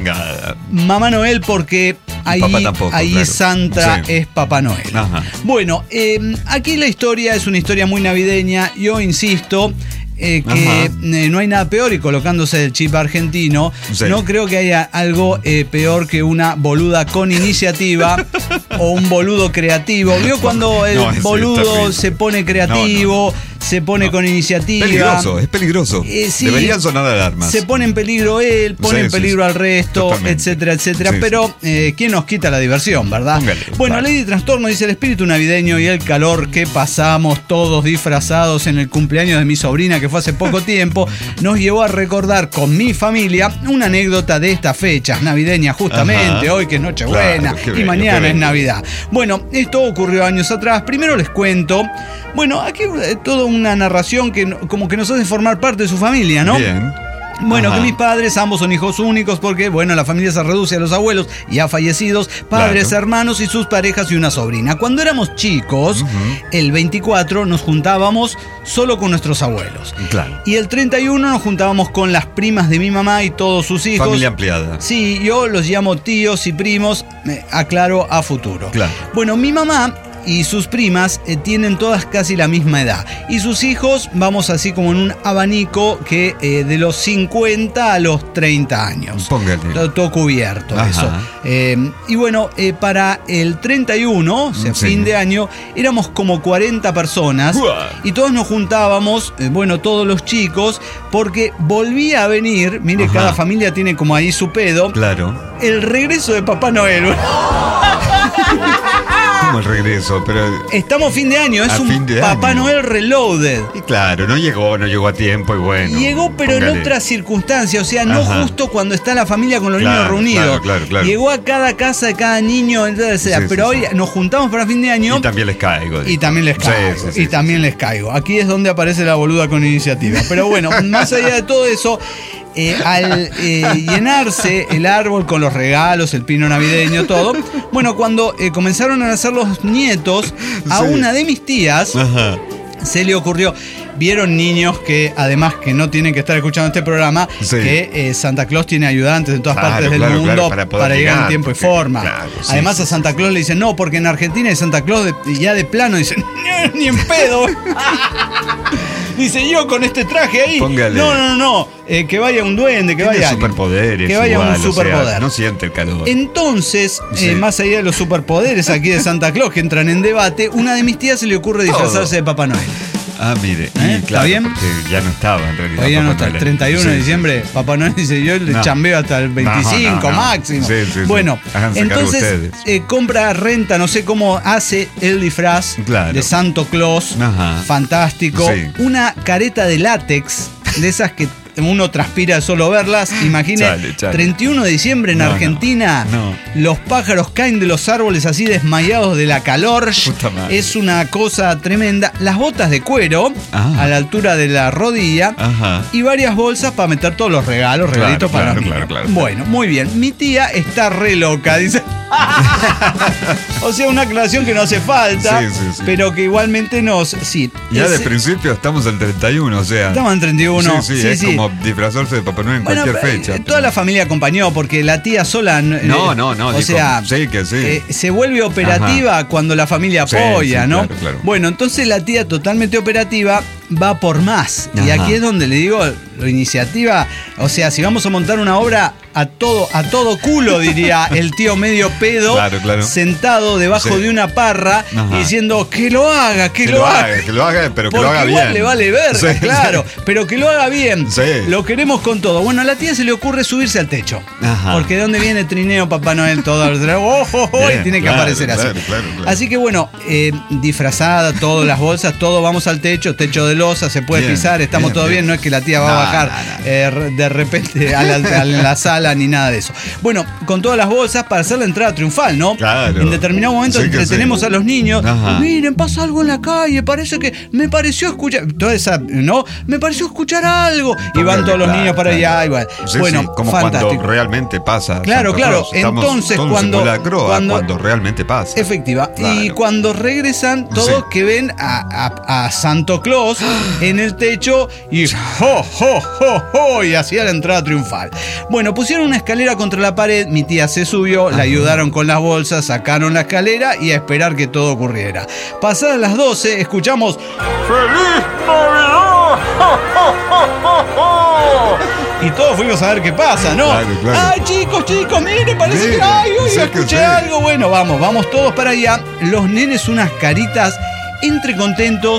B: arengada.
C: Mamá Noel porque ahí,
B: Papá tampoco,
C: ahí
B: claro.
C: Santa
B: Sí.
C: es Papá Noel.
B: Ajá.
C: Bueno, eh, aquí la historia es una historia muy navideña. Yo insisto eh, que eh, no hay nada peor, y colocándose el chip argentino,
B: Sí.
C: no creo que haya algo eh, peor que una boluda con iniciativa o un boludo creativo. ¿Vio cuando el
B: No, ese
C: boludo
B: está terrible.
C: se pone creativo, se pone
B: No.
C: con iniciativa?
B: Peligroso, es peligroso.
C: Eh, sí.
B: Deberían sonar alarmas.
C: Se pone en peligro él, pone
B: Sí,
C: en
B: sí,
C: peligro
B: sí.
C: al resto,
B: Totalmente.
C: etcétera, etcétera.
B: Sí,
C: Pero, eh, ¿quién nos quita la diversión, verdad?
B: Póngale,
C: bueno,
B: claro.
C: Lady Trastorno dice: el espíritu navideño y el calor que pasamos todos disfrazados en el cumpleaños de mi sobrina, que fue hace poco tiempo, nos llevó a recordar con mi familia una anécdota de estas fechas navideñas, justamente,
B: Ajá.
C: hoy que es Nochebuena
B: Claro, qué
C: y
B: bello,
C: mañana
B: qué
C: es
B: bello.
C: Navidad. Bueno, esto ocurrió años atrás. Primero les cuento. Bueno, aquí eh, toda una narración que no- como que nos hace formar parte de su familia, ¿no?
B: Bien.
C: Bueno,
B: Ajá.
C: que mis padres ambos son hijos únicos porque, bueno, la familia se reduce a los abuelos ya fallecidos, padres,
B: Claro.
C: hermanos y sus parejas y una sobrina. Cuando éramos chicos,
B: Ujú.
C: el veinticuatro nos juntábamos solo con nuestros abuelos.
B: Claro.
C: Y el treinta y uno nos juntábamos con las primas de mi mamá y todos sus hijos.
B: Familia ampliada.
C: Sí, yo los llamo tíos y primos, eh, aclaro a futuro.
B: Claro.
C: Bueno, mi mamá y sus primas eh, tienen todas casi la misma edad. Y sus hijos, vamos así como en un abanico que eh, de los cincuenta a los treinta años.
B: Póngale.
C: Todo, todo cubierto,
B: Ajá.
C: eso. Eh, y bueno, eh, para el treinta y uno, o sea,
B: Sí.
C: fin de año, éramos como cuarenta personas.
B: Uah.
C: Y todos nos juntábamos, eh, bueno, todos los chicos, porque volvía a venir, mire,
B: Ajá.
C: cada familia tiene como ahí su pedo,
B: Claro.
C: el regreso de Papá Noel.
B: Como el regreso, pero.
C: Estamos fin de año, es
B: A
C: un
B: fin de
C: Papá
B: año.
C: Noel Reloaded.
B: Y claro, no llegó, no llegó a tiempo y bueno.
C: Llegó, pero en
B: póngale.
C: otras circunstancias, o sea, no
B: Ajá.
C: justo cuando está la familia con los
B: Claro,
C: niños reunidos.
B: claro, claro, claro.
C: Llegó a cada casa de cada niño, entonces,
B: Sí,
C: pero
B: sí,
C: hoy
B: sí.
C: nos juntamos para fin de año
B: Y también les caigo.
C: y también les
B: Sí,
C: caigo.
B: sí, sí,
C: y
B: sí,
C: también
B: sí.
C: les caigo. Aquí es donde aparece la boluda con iniciativa. Pero bueno, más allá de todo eso, eh, al eh, llenarse el árbol con los regalos, el pino navideño, todo, bueno, cuando eh, comenzaron a nacer los nietos, a
B: Sí.
C: una de mis tías
B: Ajá.
C: se le ocurrió. Vieron niños que además que no tienen que estar escuchando este programa,
B: Sí.
C: que eh, Santa Claus tiene ayudantes en todas
B: Claro,
C: partes del
B: claro,
C: mundo
B: claro, para poder
C: llegar en
B: llegar,
C: tiempo y
B: porque-
C: forma.
B: claro, sí,
C: además
B: sí,
C: a Santa Claus le dicen no, porque en Argentina es Santa Claus de- ya de plano dicen ni en pedo. Dice yo con este traje ahí.
B: Póngale.
C: No, no, no, no. Eh, que vaya un duende, que
B: Tiene
C: vaya alguien.
B: superpoderes.
C: Que vaya
B: igual,
C: un
B: o sea,
C: superpoder.
B: no siente el calor.
C: Entonces,
B: Sí.
C: eh, más allá de los superpoderes aquí de Santa Claus que entran en debate, una de mis tías se le ocurre disfrazarse
B: Todo.
C: de Papá Noel.
B: Ah, mire.
C: ¿Eh?
B: Y
C: ¿Está
B: claro,
C: bien?
B: porque ya no estaba en realidad.
C: Todavía no
B: Papá
C: está el
B: Noel.
C: treinta y uno
B: Sí,
C: de
B: sí.
C: diciembre. Papá Noel dice, yo le
B: No.
C: chambeo hasta el veinticinco
B: No, no, no.
C: máximo.
B: Sí, sí, sí.
C: Bueno,
B: Háganse cargo
C: entonces
B: ustedes.
C: eh, compra, renta, no sé cómo hace el disfraz
B: Claro.
C: de Santo Claus.
B: Ajá.
C: Fantástico.
B: Sí.
C: Una careta de látex, de esas que uno transpira de solo verlas. Imagine,
B: Chale, chale.
C: treinta y uno de diciembre en
B: No, no,
C: Argentina,
B: no.
C: los pájaros caen de los árboles así desmayados de la calor.
B: Puta madre.
C: Es una cosa tremenda. Las botas de cuero
B: Ah.
C: a la altura de la rodilla
B: Ajá.
C: y varias bolsas para meter todos los regalos,
B: Claro,
C: regalitos para
B: claro,
C: los niños.
B: claro, claro, claro.
C: Bueno, muy bien. Mi tía está re loca, dice. O sea, una aclaración que no hace falta,
B: Sí, sí, sí.
C: pero que igualmente nos... Sí,
B: Ya de
C: es-
B: principio estamos en treinta y uno, o sea.
C: Estamos en treinta y uno.
B: Sí, sí,
C: Sí,
B: es
C: sí.
B: como disfrazarse de Papá Noel en
C: Bueno,
B: cualquier
C: eh,
B: fecha.
C: toda la familia acompañó porque la tía sola...
B: No,
C: eh,
B: no, no,
C: O
B: dijo,
C: sea,
B: sí, que sí.
C: eh, se vuelve operativa cuando la familia
B: Sí,
C: apoya,
B: sí,
C: ¿no?
B: claro, claro.
C: Bueno, entonces la tía totalmente operativa va por más. Y
B: Ajá.
C: aquí es donde le digo, la iniciativa, o sea, si vamos a montar una obra a todo, a todo culo, diría el tío medio pedo,
B: Claro, claro.
C: sentado debajo
B: Sí.
C: de una parra,
B: Ajá.
C: diciendo que lo haga, que,
B: que
C: lo, haga.
B: que lo haga, pero que
C: Porque
B: lo haga
C: igual
B: bien.
C: le vale verga,
B: Sí,
C: claro,
B: sí.
C: pero que lo haga bien.
B: Sí.
C: Lo queremos con todo. Bueno, a la tía se le ocurre subirse al techo.
B: Ajá.
C: Porque de dónde viene Trineo, Papá Noel, todo. ¡Ojo! Oh,
B: Bien,
C: y tiene que
B: claro,
C: aparecer así.
B: claro, claro, claro.
C: Así que bueno, eh, disfrazada, todas las bolsas, todo, vamos al techo, techo de losa, se puede
B: Bien,
C: pisar, estamos
B: bien,
C: todo bien.
B: bien.
C: No es que la tía va
B: No,
C: a bajar
B: no, no.
C: eh, re- de repente a la, a la sala ni nada de eso. Bueno, con todas las bolsas para hacer la entrada triunfal, ¿no?
B: Claro.
C: En determinado momento
B: Sí que
C: entretenemos
B: sí.
C: a los niños.
B: Ajá.
C: Miren, pasa algo en la calle, parece que me pareció escuchar. Toda esa, ¿no? Me pareció escuchar algo. Y van
B: Póngale,
C: todos los
B: claro,
C: niños para
B: claro.
C: allá, igual.
B: Sí,
C: bueno,
B: sí, como
C: fantástico.
B: cuando realmente pasa.
C: Claro,
B: Santa
C: claro.
B: Claus. Estamos
C: Entonces,
B: todo un
C: cuando-
B: simulacro a
C: cuando-
B: cuando realmente pasa.
C: Efectiva. Y
B: Claro.
C: cuando regresan, todos
B: Sí.
C: que ven a, a- a Santo Claus en el techo y ¡jo, jo, ¡ho, ho, ho! Y hacía la entrada triunfal. Bueno, pusieron una escalera contra la pared, mi tía se subió, la ayudaron con las bolsas, sacaron la escalera y a esperar que todo ocurriera. Pasadas las doce, escuchamos ¡Feliz Navidad! Y todos fuimos a ver qué pasa, ¿no?
B: Claro, claro.
C: Ay, chicos, chicos, miren, parece
B: Sí,
C: que ay, uy,
B: sí,
C: escuché
B: que sí.
C: algo. Bueno, vamos, vamos todos para allá. Los nenes unas caritas entre contentos,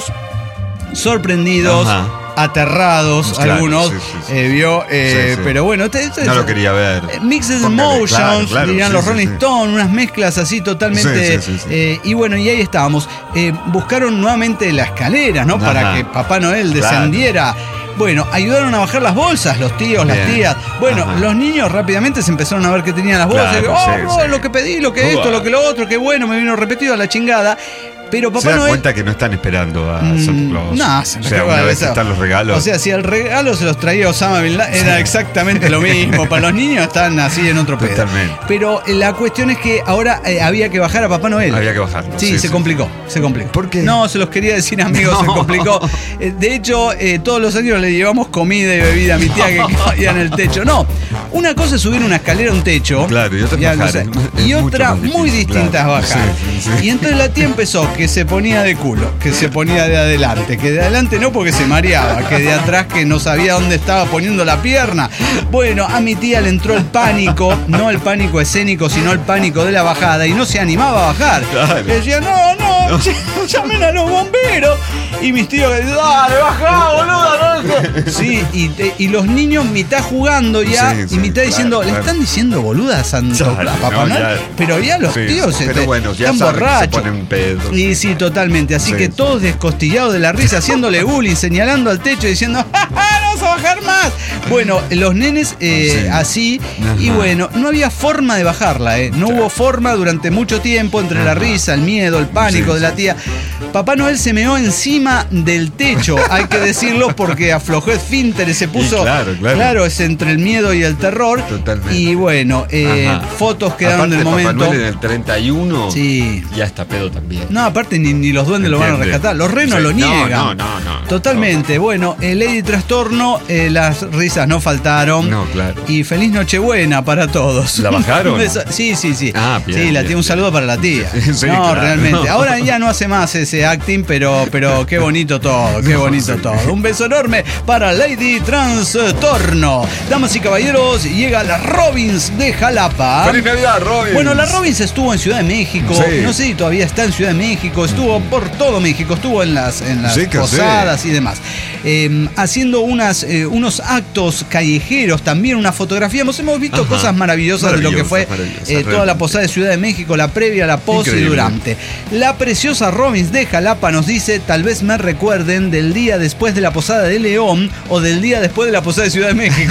C: sorprendidos,
B: Ajá.
C: aterrados,
B: Claro,
C: algunos,
B: sí, sí, sí.
C: eh, vio, eh,
B: Sí, sí.
C: pero bueno, este, este-
B: No lo quería ver.
C: eh, Mixed
B: Póngale,
C: Emotions,
B: claro, claro,
C: dirían
B: sí,
C: los
B: sí,
C: Rolling
B: sí.
C: Stones, unas mezclas así totalmente.
B: Sí, sí, sí, sí.
C: eh, y bueno, y ahí estábamos. Eh, buscaron nuevamente la escalera, ¿no?
B: Ajá.
C: Para que Papá Noel
B: Claro.
C: descendiera. Bueno, ayudaron a bajar las bolsas, los tíos, las
B: Bien.
C: tías. Bueno,
B: Ajá.
C: los niños rápidamente se empezaron a ver que tenían las bolsas.
B: Claro,
C: y, oh,
B: sí,
C: oh,
B: sí.
C: lo que pedí, lo que esto,
B: Uah.
C: lo que lo otro, qué bueno, me vino repetido a la chingada. Pero
B: Se
C: Papá
B: dan
C: Noel.
B: cuenta que no están esperando a
C: Mm,
B: Santa Claus.
C: No,
B: o sea, una vez que están los regalos.
C: O sea, si el regalo se los traía Osama Bin Laden, era exactamente lo mismo. Para los niños están así en otro pedo.
B: Totalmente.
C: Pero eh, la cuestión es que ahora eh, había que bajar a Papá Noel.
B: Había que bajarlo.
C: Sí,
B: sí,
C: se
B: sí.
C: complicó, se complicó.
B: ¿Por qué?
C: No, se los quería decir, amigos, se
B: No.
C: complicó. Eh, De hecho, eh, todos los años le llevamos comida y bebida a mi tía que caía en el techo. No, una cosa es subir una escalera a un techo.
B: Claro, y otra es
C: ya
B: bajar,
C: lo sé.
B: es- es
C: Y
B: mucho
C: otra
B: más difícil,
C: muy distinta
B: claro.
C: es bajar.
B: Sí, sí.
C: Y entonces la tía empezó que se ponía de culo, que se ponía de adelante, que de adelante no porque se mareaba, que de atrás que no sabía dónde estaba poniendo la pierna. Bueno, a mi tía le entró el pánico, no el pánico escénico, sino el pánico de la bajada y no se animaba a bajar.
B: Claro.
C: Decía, no, no, ll- llamen a los bomberos. Y mis tíos que decían, dale, bajá, boludo, no. Sí, y, te- y los niños mitad jugando ya
B: Sí,
C: y
B: sí,
C: mitad
B: claro,
C: diciendo, le
B: claro.
C: están diciendo boluda a Santo
B: Claro,
C: Claus, a Papá
B: no,
C: Noel.
B: ya.
C: Pero ya los
B: Sí,
C: tíos
B: pero
C: este,
B: bueno, ya
C: están
B: saben que se
C: borrachos.
B: ponen pedos.
C: Y sí, totalmente. Así
B: Sí,
C: que
B: sí.
C: todos descostillados de la risa, haciéndole bullying, señalando al techo, diciendo, ¡ja, ja, no vas a bajar más! Bueno, los nenes eh,
B: Sí.
C: así,
B: Ajá.
C: y bueno, no había forma de bajarla, ¿eh? No hubo forma durante mucho tiempo entre la
B: Ajá.
C: risa, el miedo, el pánico
B: Sí,
C: de la
B: sí,
C: tía. Papá Noel se meó encima del techo, hay que decirlo, porque aflojó esfínter y se puso.
B: Y claro, claro.
C: es entre el miedo y el terror.
B: Totalmente.
C: Y bueno, eh,
B: Ajá.
C: fotos quedaron
B: Aparte
C: del
B: de Papá
C: momento.
B: Noel en el treinta y uno,
C: Sí.
B: ya está pedo también.
C: No, aparte ni, ni los duendes lo van a
B: Entiende.
C: rescatar. Los renos
B: Sí.
C: lo
B: No,
C: niegan.
B: no, no, no.
C: Totalmente. Bueno, el Lady Trastorno, eh, las risas no faltaron.
B: No, claro.
C: Y feliz Nochebuena para todos.
B: ¿La bajaron?
C: Eso- sí, sí, sí.
B: Ah, bien,
C: sí, la
B: bien,
C: tía, un saludo para la tía.
B: Sí, sí,
C: no,
B: claro.
C: realmente. Ahora ya no hace más ese acting, pero, pero qué bonito todo, qué bonito
B: sí.
C: todo. Un beso enorme para Lady Trastorno. Damas y caballeros, llega la Robins de Jalapa.
B: ¡Feliz Navidad, Robin!
C: Bueno, la Robins estuvo en Ciudad de México,
B: Sí.
C: no sé si todavía está en Ciudad de México, estuvo por todo México, estuvo en las, en las
B: Sí, que
C: posadas y demás, eh, haciendo unas, eh, unos actos callejeros, también una fotografía, hemos, hemos visto
B: Ajá.
C: cosas maravillosas de lo que fue
B: Maravillosas,
C: eh, toda la
B: realmente.
C: posada de Ciudad de México, la previa, la post y
B: Increíble.
C: durante. La preciosa Robins de Jalapa nos dice, tal vez me recuerden del día después de la posada de León o del día después de la posada de Ciudad de México.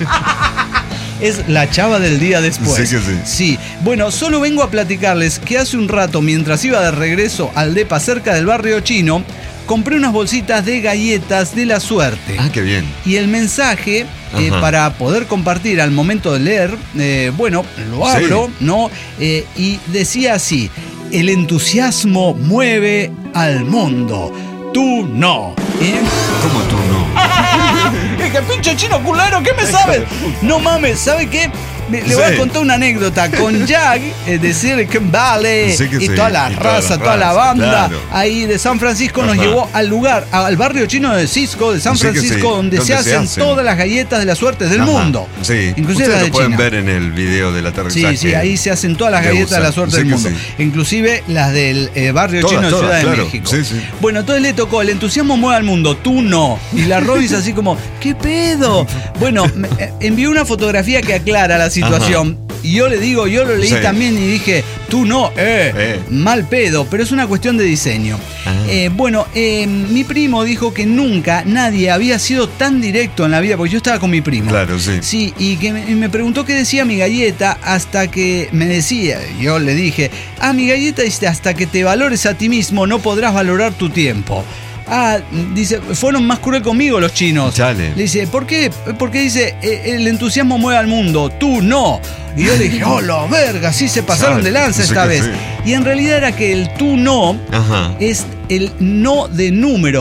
C: Es la chava del día después.
B: Sí que sí.
C: Sí. Bueno, solo vengo a platicarles que hace un rato, mientras iba de regreso al depa cerca del barrio chino, compré unas bolsitas de galletas de la suerte.
B: Ah, qué bien.
C: Y el mensaje, eh,
B: Ajá.
C: para poder compartir al momento de leer, eh, bueno, lo abro,
B: Sí.
C: ¿no? Eh, y decía así, el entusiasmo mueve al mundo, tú no. ¿Eh?
B: ¿Cómo tú no?
C: Es que pinche chino culero, ¿qué me sabes? No mames, ¿sabe qué? Me- le voy
B: Sí.
C: a contar una anécdota con Jack eh, de Silicon Valley
B: Sí que
C: y
B: sí,
C: toda la
B: y toda
C: raza,
B: la
C: toda la
B: raza,
C: banda
B: claro.
C: ahí de San Francisco nos
B: Ajá.
C: llevó al lugar, al barrio chino de Cisco, de San
B: Sí que sí,
C: Francisco, donde,
B: donde
C: se,
B: se
C: hacen
B: hacen.
C: todas las galletas de la suerte del
B: Ajá.
C: mundo.
B: Sí.
C: Inclusive
B: Ustedes
C: las de
B: lo pueden
C: China.
B: ver en el video del aterrizaje.
C: Sí, sí, ahí se hacen todas las
B: de
C: galletas de la
B: U S A.
C: suerte
B: Sí
C: del
B: que
C: mundo.
B: sí.
C: Inclusive las del eh, barrio
B: Todas,
C: chino de
B: todas,
C: Ciudad de
B: claro.
C: México.
B: Sí, sí.
C: Bueno, entonces le tocó, el entusiasmo mueve al mundo, tú no. Y la Robins así como, ¿qué pedo? Bueno, me, eh, envió una fotografía que aclara la situación. Y yo le digo, yo lo leí
B: Sí.
C: también y dije, tú no, eh,
B: Eh.
C: mal pedo, pero es una cuestión de diseño.
B: Ah.
C: Eh, bueno, eh, mi primo dijo que nunca nadie había sido tan directo en la vida, porque yo estaba con mi primo.
B: Claro, sí.
C: Sí, y que me, y me preguntó qué decía mi galleta hasta que me decía, yo le dije, ah, mi galleta dice, hasta que te valores a ti mismo no podrás valorar tu tiempo. Ah, dice, fueron más cruel conmigo los chinos.
B: Chale.
C: Le dice, ¿por qué? Porque dice, "Eh, el entusiasmo mueve al mundo, tú no. Y yo le dije, oh, la verga, sí se pasaron
B: Chale,
C: de lanza
B: sí
C: esta
B: que
C: vez.
B: sí.
C: Y en realidad era que el tú no
B: Ajá.
C: es el no de número.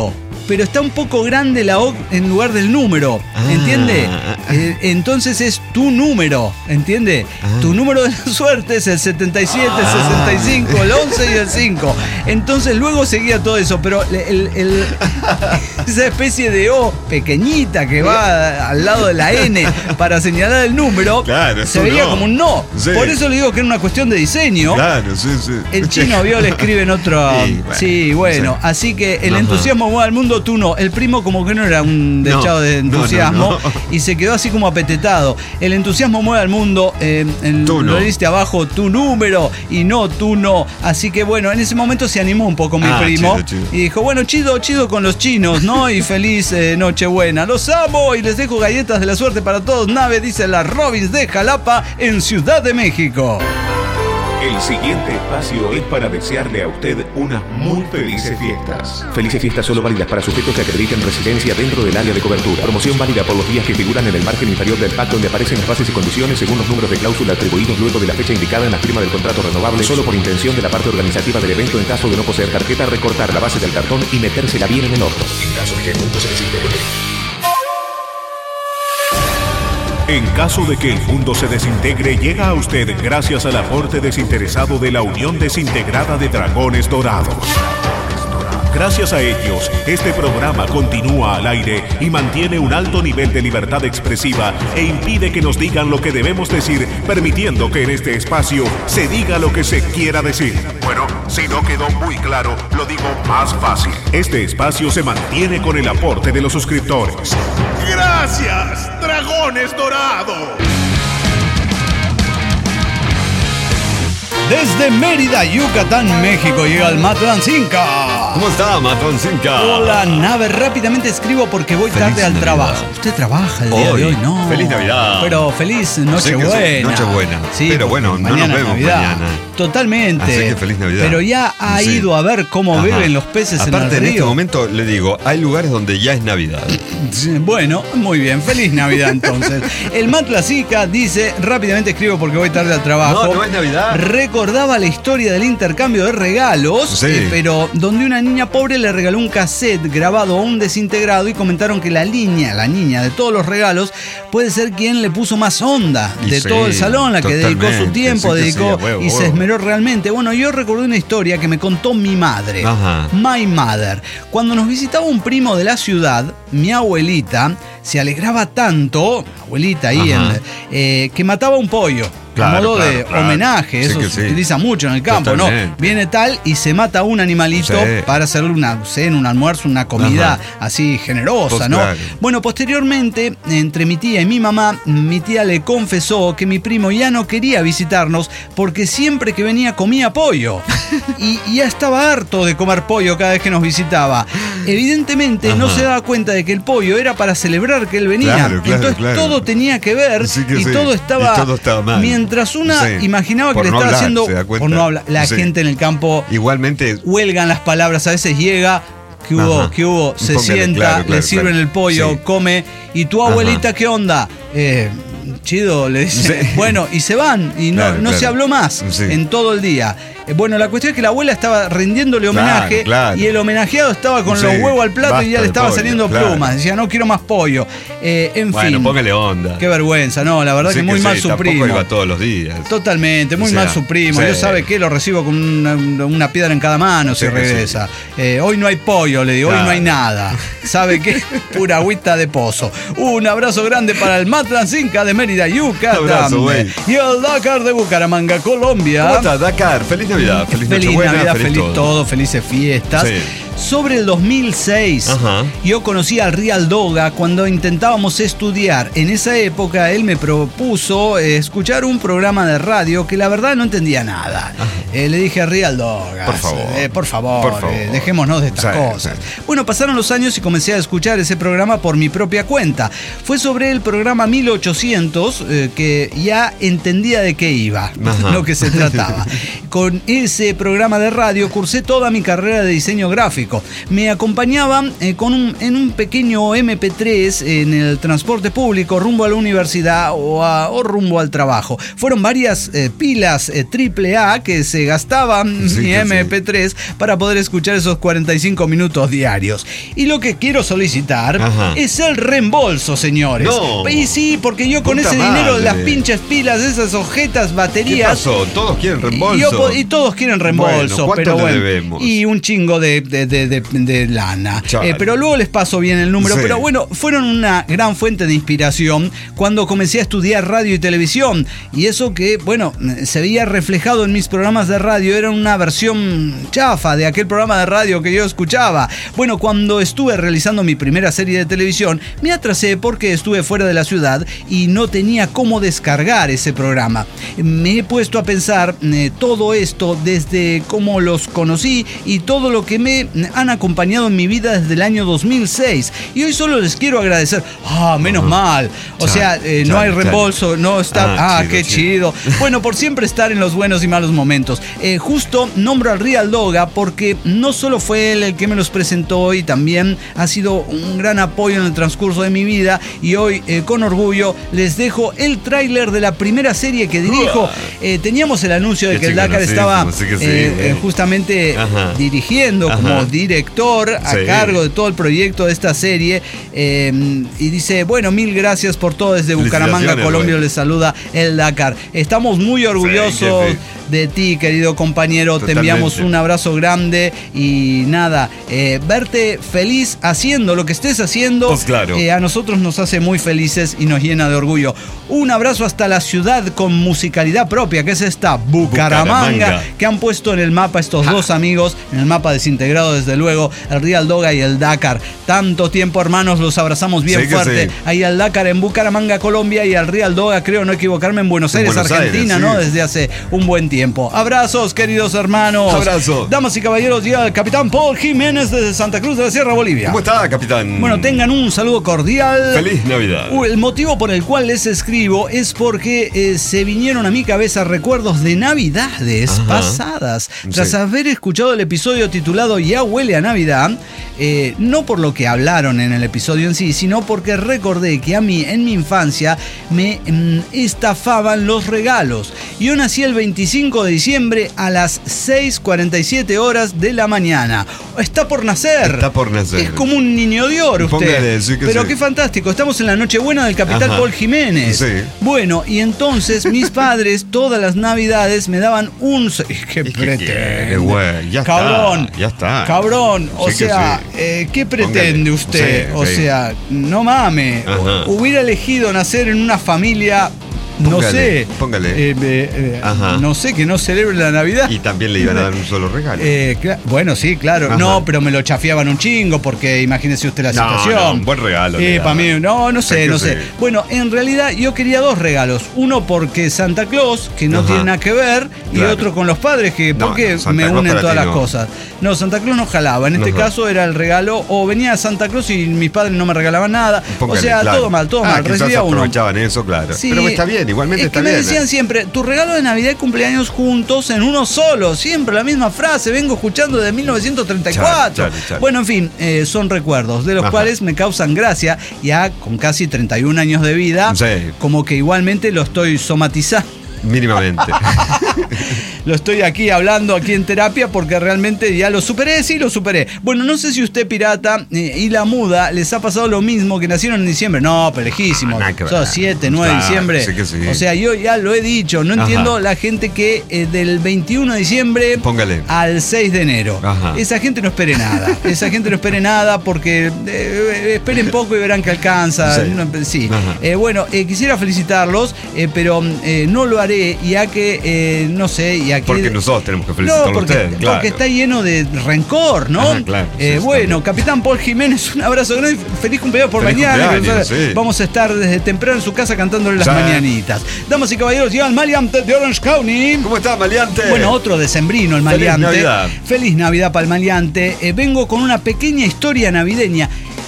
C: pero está un poco grande la O en lugar del número,
B: Ah.
C: ¿entiende? Eh, entonces es tu número, ¿entiende?
B: Ah.
C: Tu número de la suerte es el setenta y siete, sesenta y cinco, el once y el cinco. Entonces luego seguía todo eso, pero el, el- esa especie de O pequeñita que va al lado de la N para señalar el número,
B: Claro, es
C: se
B: un
C: veía
B: no.
C: como un no.
B: Sí.
C: Por eso le digo que era una cuestión de diseño.
B: Claro, sí, sí.
C: El chino vio, le escribe en otro.
B: Sí, bueno,
C: sí, bueno.
B: sí.
C: Así que el
B: Ajá.
C: entusiasmo mueve al mundo, tú no. El primo, como que no era un
B: No,
C: dechado de
B: no, no,
C: entusiasmo.
B: no.
C: Y se quedó así como apetetado. El entusiasmo mueve al mundo. Eh, el-
B: Tú no.
C: Lo diste abajo, tu número. Y no, tú no. Así que bueno, en ese momento se animó un poco mi
B: Ah,
C: primo.
B: chido, chido.
C: Y dijo, bueno, chido, chido con los chinos, ¿no? Y feliz eh, Nochebuena. Los amo y les dejo galletas de la suerte para todos. Nave, dice la Robins de Jalapa en Ciudad de México.
E: El siguiente espacio es para desearle a usted unas muy felices fiestas. Felices fiestas solo válidas para sujetos que acrediten residencia dentro del área de cobertura. Promoción válida por los días que figuran en el margen inferior del pack, donde aparecen las bases y condiciones según los números de cláusula atribuidos luego de la fecha indicada en la firma del contrato renovable, solo por intención de la parte organizativa del evento. En caso de no poseer tarjeta, recortar la base del cartón y metérsela bien en el orto. En caso de que el mundo se desintegre. En caso de que el mundo se desintegre, llega a usted gracias al aporte desinteresado de la Unión Desintegrada de Dragones Dorados. Gracias a ellos, este programa continúa al aire y mantiene un alto nivel de libertad expresiva e impide que nos digan lo que debemos decir, permitiendo que en este espacio se diga lo que se quiera decir. Bueno, si no quedó muy claro, lo digo más fácil. Este espacio se mantiene con el aporte de los suscriptores.
A: Gracias, Dragones Dorados.
C: Desde Mérida, Yucatán, México, llega el Matlán Cinca.
B: ¿Cómo está, Matrón Cinca?
C: Hola, Nave. Rápidamente escribo porque voy
B: Feliz
C: tarde al
B: Navidad.
C: trabajo. Usted trabaja el día
B: Hoy.
C: de hoy, ¿no?
B: Feliz Navidad.
C: Pero feliz
B: Sí que sí,
C: Nochebuena.
B: Nochebuena.
C: Sí,
B: Pero bueno,
C: porque
B: no nos
C: mañana es
B: vemos
C: Navidad.
B: mañana.
C: Totalmente.
B: Así que feliz Navidad.
C: Pero ya ha
B: Sí.
C: ido a ver cómo
B: Ajá.
C: beben los peces
B: Aparte,
C: en el
B: en
C: río.
B: este momento le digo, hay lugares donde ya es Navidad.
C: Sí, bueno, muy bien. Feliz Navidad entonces. El Matlacica dice, rápidamente escribo porque voy tarde al trabajo.
B: No, no es Navidad.
C: Recordaba la historia del intercambio de regalos,
B: Sí.
C: eh, pero donde una niña pobre le regaló un cassette grabado a un desintegrado y comentaron que la niña, la niña de todos los regalos, puede ser quien le puso más onda
B: Y
C: de
B: sí,
C: todo el salón, la que dedicó su
B: totalmente,
C: tiempo,
B: sí que
C: dedicó
B: sí, a huevo,
C: y se
B: huevo.
C: esmeró realmente. Bueno, yo recordé una historia que me contó mi madre.
B: Ajá.
C: My mother. Cuando nos visitaba un primo de la ciudad, mi abuelita se alegraba tanto, abuelita ahí,
B: Ajá.
C: en, eh, que mataba un pollo.
B: Claro,
C: a modo
B: claro,
C: de
B: claro.
C: homenaje,
B: Sí
C: eso
B: que
C: se
B: sí.
C: utiliza mucho en el campo,
B: Totalmente.
C: ¿no? Viene tal y se mata un animalito
B: Sí.
C: para hacerle una cena, un almuerzo, una comida
B: Ajá.
C: así generosa,
B: Pues
C: ¿no?
B: claro.
C: Bueno, posteriormente, entre mi tía y mi mamá, mi tía le confesó que mi primo ya no quería visitarnos porque siempre que venía comía pollo. Y, y ya estaba harto de comer pollo cada vez que nos visitaba. Evidentemente no
B: Ajá.
C: se daba cuenta de que el pollo era para celebrar que él venía.
B: Claro, claro,
C: Entonces
B: claro.
C: todo tenía que ver
B: Sí que
C: y,
B: sí.
C: todo estaba,
B: Y todo estaba mal.
C: mientras una
B: Sí.
C: imaginaba que
B: Por
C: le
B: no
C: estaba
B: hablar,
C: haciendo
B: se da cuenta.
C: por no hablar. La
B: Sí.
C: gente en el campo
B: Igualmente,
C: huelgan las palabras, a veces llega, que hubo,
B: Ajá.
C: que hubo, se
B: Póngale,
C: sienta,
B: claro, claro,
C: le sirven
B: claro.
C: el pollo,
B: Sí.
C: come, y tu
B: Ajá.
C: abuelita, ¿qué onda? Eh, chido, le dice,
B: Sí.
C: bueno, y se van, y no,
B: Claro,
C: no se
B: claro.
C: habló más
B: Sí.
C: en todo el día. Eh, Bueno, la cuestión es que la abuela estaba rindiéndole
B: Claro,
C: homenaje
B: claro.
C: y el homenajeado estaba con
B: Sí,
C: los huevos al plato y
B: basta
C: ya le
B: de
C: estaba
B: pollo,
C: saliendo
B: claro.
C: plumas. Decía, no quiero más pollo. Eh, en
B: bueno,
C: fin.
B: póngale onda.
C: Qué vergüenza, no, la verdad
B: Sí
C: que muy
B: sí,
C: mal su
B: tampoco
C: primo.
B: iba todos los días.
C: Totalmente, muy
B: O sea,
C: mal su primo.
B: sí.
C: Yo sabe que lo recibo con una, una piedra en cada mano si
B: Sí que
C: regresa. Eh, hoy no hay pollo, le digo, hoy
B: Claro.
C: no hay nada. ¿Sabe qué? Pura agüita de pozo. Un abrazo grande para el Matlán Cinca de Mérida, Yucatán.
B: Abrazo, güey.
C: Y el Dakar de Bucaramanga, Colombia.
B: ¿Cómo estás, Dakar? Feliz Navidad, feliz,
C: Feliz
B: Nochebuena,
C: Navidad, feliz,
B: todo.
C: todo. Felices fiestas.
B: Sí.
C: Sobre el dos mil seis,
B: Ajá.
C: yo conocí al Real Doga cuando intentábamos estudiar. En esa época él me propuso eh, escuchar un programa de radio que la verdad no entendía nada. Eh, le dije a Real Doga,
B: Por favor.
C: eh, por favor,
B: Por favor.
C: eh, dejémonos de estas
B: Sí,
C: cosas.
B: sí.
C: Bueno, pasaron los años y comencé a escuchar ese programa por mi propia cuenta. Fue sobre el programa mil ochocientos eh, que ya entendía de qué iba,
B: Ajá.
C: lo que se trataba. Con ese programa de radio cursé toda mi carrera de diseño gráfico. público. Me acompañaban eh, con un, en un pequeño eme pe tres en el transporte público rumbo a la universidad o, a, o rumbo al trabajo. Fueron varias eh, pilas eh, triple A que se gastaban
B: sí,
C: mi
B: sí.
C: eme pe tres para poder escuchar esos cuarenta y cinco minutos diarios. Y lo que quiero solicitar
B: Ajá.
C: es el reembolso, señores.
B: No.
C: Y sí, porque yo con
B: Puta
C: ese
B: madre.
C: dinero de las pinches pilas, esas ojetas,
B: ¿Qué
C: baterías.
B: pasó? Todos quieren
C: Y,
B: reembolso.
C: yo- y todos quieren reembolso,
B: Bueno, ¿cuánto
C: pero
B: le
C: bueno,
B: debemos?
C: y un chingo de, de, de, de, de lana.
B: Chale.
C: Eh, pero luego les paso bien el número.
B: Sí.
C: Pero bueno, fueron una gran fuente de inspiración cuando comencé a estudiar radio y televisión. Y eso que, bueno, se veía reflejado en mis programas de radio. Era una versión chafa de aquel programa de radio que yo escuchaba. Bueno, cuando estuve realizando mi primera serie de televisión, me atrasé porque estuve fuera de la ciudad y no tenía cómo descargar ese programa. Me he puesto a pensar eh, todo esto desde cómo los conocí y todo lo que me han acompañado en mi vida desde el año dos mil seis. Y hoy solo les quiero agradecer. Ah, menos
B: Ajá.
C: mal. O
B: Chale,
C: sea, eh, no
B: chale,
C: hay reembolso, no está.
B: Ah,
C: Ah,
B: chido,
C: qué
B: chido.
C: chido. Bueno, por siempre estar en los buenos y malos momentos. Eh, justo nombro al Real Doga porque no solo fue él el que me los presentó y también ha sido un gran apoyo en el transcurso de mi vida. Y hoy, eh, con orgullo, les dejo el tráiler de la primera serie que dirijo. Eh, teníamos el anuncio de
B: Qué
C: que el
B: chico
C: Dakar
B: conocísimo,
C: estaba
B: sí que sí,
C: eh,
B: eh.
C: eh, justamente
B: Ajá.
C: dirigiendo
B: Ajá.
C: como director a
B: Sí.
C: cargo de todo el proyecto de esta serie. Eh, y dice, bueno, mil gracias por todo desde Bucaramanga,
B: Felicitaciones,
C: Colombia.
B: güey.
C: Les saluda el Dakar. Estamos muy orgullosos
B: Sí, que
C: de ti, querido compañero. Te
B: Totalmente.
C: enviamos un abrazo grande y nada, eh, verte feliz haciendo lo que estés haciendo.
B: Pues claro.
C: eh, a nosotros nos hace muy felices y nos llena de orgullo. Un abrazo hasta la ciudad con musicalidad propia, que es esta Bucaramanga,
B: Bucaramanga.
C: que han puesto en el mapa estos dos amigos, en el mapa desintegrado desde luego, el Real Doga y el Dakar. Tanto tiempo, hermanos, los abrazamos bien
B: Sí que
C: fuerte.
B: sí.
C: Ahí al Dakar en Bucaramanga, Colombia, y al Real Doga, creo no equivocarme, en Buenos
B: En
C: Aires,
B: Buenos
C: Argentina,
B: Aires,
C: ¿no?
B: sí.
C: Desde hace un buen tiempo. Abrazos, queridos hermanos.
B: Abrazo.
C: Damas y caballeros, llega el capitán Paul Jiménez desde Santa Cruz de la Sierra, Bolivia.
B: ¿Cómo está, capitán?
C: Bueno, tengan un saludo cordial.
B: Feliz Navidad.
C: Uh, El motivo por el cual les escribo es porque eh, se vinieron a mi cabeza recuerdos de Navidades
B: Ajá.
C: pasadas. Tras
B: Sí.
C: haber escuchado el episodio titulado Ya huele a Navidad, eh, no por lo que hablaron en el episodio en sí, sino porque recordé que a mí en mi infancia me mm, estafaban los regalos. Yo nací el veinticinco de diciembre a las seis cuarenta y siete horas de la mañana. Está por nacer.
B: Está por nacer.
C: Es como un niño de oro usted.
B: Póngale, sí que
C: Pero
B: sí.
C: qué fantástico. Estamos en la Nochebuena del capitán
B: Ajá.
C: Paul Jiménez.
B: Sí.
C: Bueno, y entonces mis padres todas las Navidades me daban un... ¿Qué
B: ¿Qué
C: pretende?
B: quiere, güey? Ya está,
C: Cabrón.
B: ya está.
C: Cabrón. O
B: Sí que
C: sea,
B: sí.
C: eh, ¿qué pretende
B: Póngale.
C: usted?
B: Sí,
C: o
B: sí.
C: sea, no mame.
B: Ajá.
C: Hubiera elegido nacer en una familia... No
B: Póngale,
C: sé.
B: póngale.
C: eh, eh, eh,
B: Ajá.
C: no sé, que no celebre la Navidad.
B: Y también le iban a dar un solo regalo.
C: Eh, cla- bueno, sí, claro.
B: Ajá.
C: No, pero me lo chafiaban un chingo porque imagínese usted la
B: No,
C: situación.
B: no, un buen regalo le
C: Eh, para
B: daban.
C: mí, no, no sé,
B: Es que
C: no sé.
B: sí.
C: Bueno, en realidad yo quería dos regalos. Uno porque Santa Claus, que no
B: Ajá.
C: tiene nada que ver, y
B: Claro.
C: otro con los padres, que
B: No,
C: porque
B: no, Santa
C: me
B: Claus
C: unen
B: para
C: todas
B: ti
C: las
B: no.
C: cosas. No, Santa Claus no jalaba. En este
B: Ajá.
C: caso era el regalo, o venía Santa Claus y mis padres no me regalaban nada.
B: Póngale,
C: o sea,
B: claro.
C: todo mal, todo
B: Ah,
C: mal.
B: quizás
C: Recibía uno.
B: aprovechaban eso, claro.
C: Sí,
B: Pero está bien, igualmente
C: es
B: está
C: que me
B: bien.
C: decían
B: ¿eh?
C: siempre, tu regalo de Navidad y cumpleaños juntos en uno solo. Siempre la misma frase, vengo escuchando de mil novecientos treinta y cuatro.
B: Chale, chale, chale.
C: Bueno, en fin, eh, son recuerdos de los
B: Ajá.
C: cuales me causan gracia. Ya con casi treinta y un años de vida,
B: Sí.
C: como que igualmente lo estoy somatizando.
B: Mínimamente.
C: Lo estoy aquí hablando aquí en terapia porque realmente ya lo superé, sí lo superé. Bueno, no sé si usted, pirata, eh, y la muda les ha pasado lo mismo, que nacieron en diciembre. No, pero lejísimo.
B: Ah, nada que ver.
C: Son siete, nueve de
B: Claro,
C: diciembre.
B: sí que sí.
C: O sea, yo ya lo he dicho. No
B: Ajá.
C: entiendo la gente que eh, del veintiuno de diciembre
B: Póngale.
C: al seis de enero.
B: Ajá.
C: Esa gente no espere nada. Esa gente no espere nada porque eh, esperen poco y verán que alcanza.
B: Sí.
C: No, sí.
B: Ajá.
C: Eh, bueno, eh, quisiera felicitarlos, eh, pero eh, no lo haré, ya que, eh, no sé, ya que...
B: Porque nosotros tenemos que felicitarlo
C: No, porque,
B: a usted, claro.
C: porque está lleno de rencor, ¿no?
B: Ajá, claro, sí,
C: Eh,
B: sí,
C: bueno,
B: también.
C: Capitán Paul Jiménez, un abrazo grande. Feliz cumpleaños por
B: Feliz
C: mañana.
B: cumpleaños,
C: que
B: sí.
C: Vamos a estar desde temprano en su casa cantándole las
B: Sí.
C: mañanitas. Damas y caballeros, llega el maleante de Orange County.
B: ¿Cómo está, maleante?
C: Bueno, otro decembrino, el
B: Feliz
C: maleante.
B: Navidad.
C: Feliz Navidad para el maleante. Eh, vengo con una pequeña historia navideña.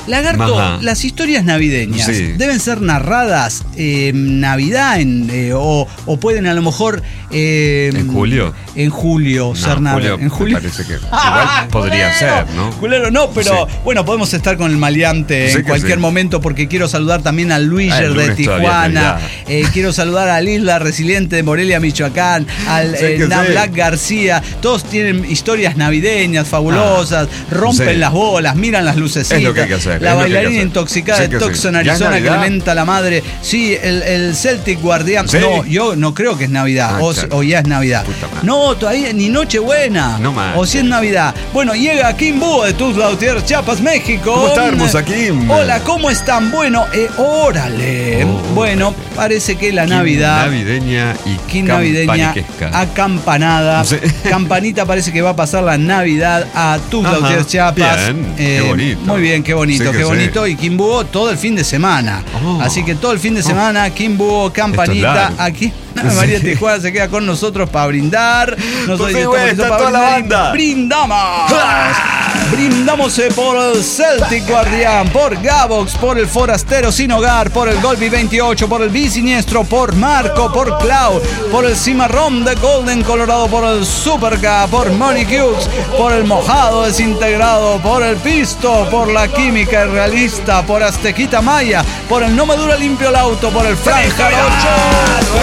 C: Lagarto,
B: Ajá.
C: las historias navideñas
B: Sí.
C: deben ser narradas eh, en Navidad en, eh, o, o pueden a lo mejor... eh,
B: ¿En julio?
C: En julio,
B: No,
C: ser narradas.
B: Julio,
C: En julio.
B: me parece que igual podría ser, ¿no?
C: Culero, no, pero
B: Sí.
C: bueno, podemos estar con el maleante
B: Sí
C: en
B: que
C: cualquier
B: sí.
C: momento porque quiero saludar también a Luiger
B: Ah, el
C: de
B: lunes todavía
C: Tijuana,
B: es
C: eh, quiero saludar a Lisla Resiliente de Morelia, Michoacán, al
B: Sí
C: eh,
B: que sí.
C: Black García, todos tienen historias navideñas fabulosas, rompen
B: sí.
C: las bolas, miran las lucecitas,
B: Es lo que hay que hacer,
C: la
B: es lo que hay que
C: bailarina
B: hacer.
C: intoxicada
B: Sí
C: de
B: que sí.
C: Tucson,
B: ¿Ya es
C: Arizona, que
B: Navidad?
C: lamenta la madre, sí, el, el Celtic Guardián,
B: ¿Sí?
C: no, yo no creo que es Navidad,
B: Ah,
C: o,
B: claro.
C: o ya es Navidad,
B: Puta madre.
C: no, todavía ni Nochebuena,
B: No más.
C: o si es Navidad, bueno, llega Kim Búho de Tuxtla Gutiérrez, Chiapas, México.
B: ¿Cómo está, hermosa Kim?
C: Hola, ¿cómo están? Bueno, eh, órale.
B: Oh,
C: bueno, parece que la
B: Kim
C: Navidad.
B: navideña y
C: Kim navideña
B: campaniquesca.
C: acampanada.
B: Sí.
C: Campanita parece que va a pasar la Navidad a Tuxtla
B: Ajá,
C: Gutiérrez, Chiapas. Eh,
B: bien, qué bonito.
C: Muy bien, qué bonito,
B: Sí que
C: qué
B: sí.
C: bonito. Y Kim Búho todo el fin de semana.
B: Oh.
C: Así que todo el fin de semana, Kim Búho, campanita.
B: largo.
C: Aquí María
B: Sí.
C: Tijuana se queda con nosotros para brindar. Nosotros
B: Por fin,
C: estamos
B: güey,
C: listos
B: está
C: para
B: toda la
C: brindar y
B: banda.
C: Brindamos. Brindamos eh, por el Celtic Guardián, por Gavox, por el Forastero Sin Hogar, por el Golby veintiocho, por el Bisiniestro, por Marco, por Cloud, por el Cimarrón de Golden Colorado, por el Superca, por Money Cubes, por el Mojado Desintegrado, por el Pisto, por la Química Realista, por Aztequita Maya, por el No Me Dura Limpio el Auto, por el Frank Jarocho.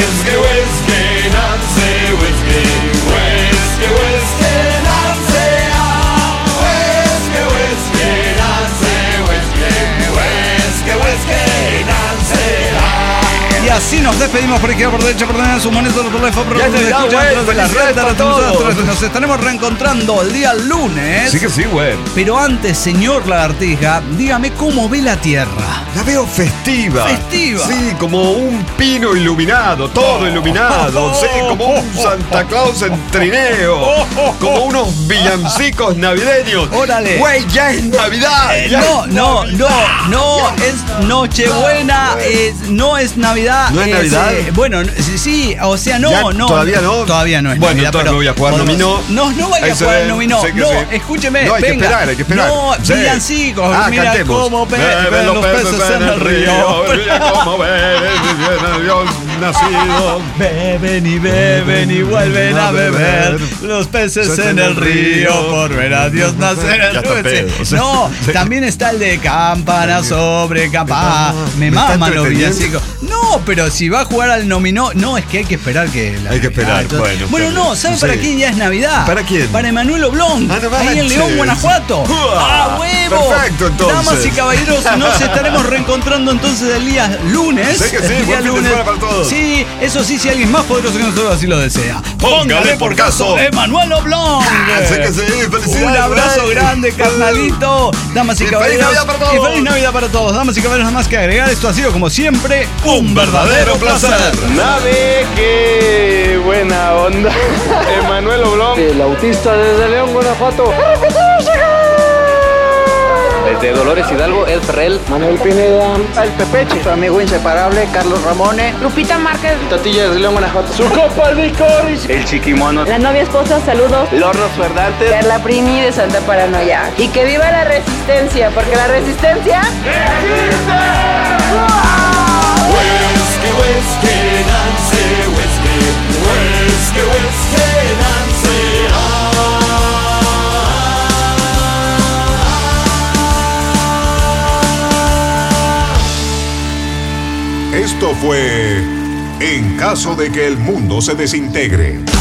C: Y así nos despedimos por izquierda, por derecha, por derecha, su moneda, por la por
B: Ya es Navidad, güey,
C: de las
B: felicidades
C: redes,
B: para todos.
C: nos estaremos reencontrando el día lunes.
B: Sí que sí, güey.
C: Pero antes, señor Lagartija, dígame cómo ve la Tierra.
B: La veo festiva.
C: Festiva.
B: Sí, como un pino iluminado, todo iluminado. Sí, como un Santa Claus en trineo. Como unos villancicos navideños.
C: Órale.
B: Güey, ya es Navidad.
C: Eh,
B: ya
C: no,
B: es
C: no,
B: Navidad.
C: no, no es Nochebuena, es, no es Navidad.
B: ¿No es Navidad?
C: eh, bueno, sí, sí, o sea, no,
B: Ya,
C: no.
B: ¿todavía no?
C: Todavía no es
B: Bueno,
C: Navidad.
B: entonces
C: pero
B: me voy a jugar
C: podemos-
B: dominó.
C: No, no vaya
B: Ahí
C: a
B: se
C: jugar
B: ve,
C: el dominó.
B: sé que
C: No,
B: sí.
C: escúcheme,
B: No, hay que
C: venga.
B: esperar, hay que esperar.
C: No,
B: Sí.
C: villancicos,
B: Ah,
C: mira
B: cantemos.
C: cómo pe-
B: Beben
C: ven los peces en el río.
B: Mira cómo beben, Dios nacido.
C: Beben y beben y vuelven a beber los peces en el río por ver a Dios nacer.
B: Ya está pedo, o sea,
C: No,
B: sí.
C: también está el de campana sobre campana. Me
B: Me está
C: maman los
B: entreteniendo.
C: villancicos. No, pero si va a jugar al nominó, no, es que hay que esperar que la
B: Hay que esperar,
C: Navidad-
B: bueno,
C: Bueno,
B: está
C: no,
B: bien.
C: ¿saben
B: Sí.
C: para quién ya es Navidad?
B: ¿Para quién?
C: Para Emanuel Oblong,
B: Ah, no
C: ahí en
B: manches.
C: León, Guanajuato.
B: Uah,
C: ¡Ah, huevo!
B: perfecto, entonces.
C: Damas y caballeros, nos estaremos reencontrando entonces el día lunes.
B: Sí que sí,
C: el
B: buen fin de semana para todos.
C: Sí, eso sí, si alguien más poderoso que nosotros así lo desea.
B: Póngale por caso.
C: Emanuel Oblong.
B: Ah, sí que sí, felicidades,
C: Un abrazo
B: güey.
C: grande, carnalito. Damas y
B: Y feliz
C: caballeros.
B: Navidad para todos.
C: Y feliz Navidad para todos. Damas y caballeros, nada más que agregar. Esto ha sido, como siempre, un verdadero placer.
F: Nave, qué buena onda. Emanuel Oblong.
G: El autista desde León, Guanajuato.
H: Desde Dolores Hidalgo, El Ferrell.
G: Manuel Pineda.
F: El Pepeche.
G: Su amigo inseparable, Carlos Ramone.
I: Lupita Márquez,
G: Tatilla desde León, Guanajuato.
F: Su copa de licores. El Chiquimono.
I: la novia esposa, saludos.
F: Lornos Ferdantes.
I: Carla Primi de Santa Paranoia. Y que viva la resistencia, porque la resistencia...
D: Esto fue En caso de que el mundo se desintegre.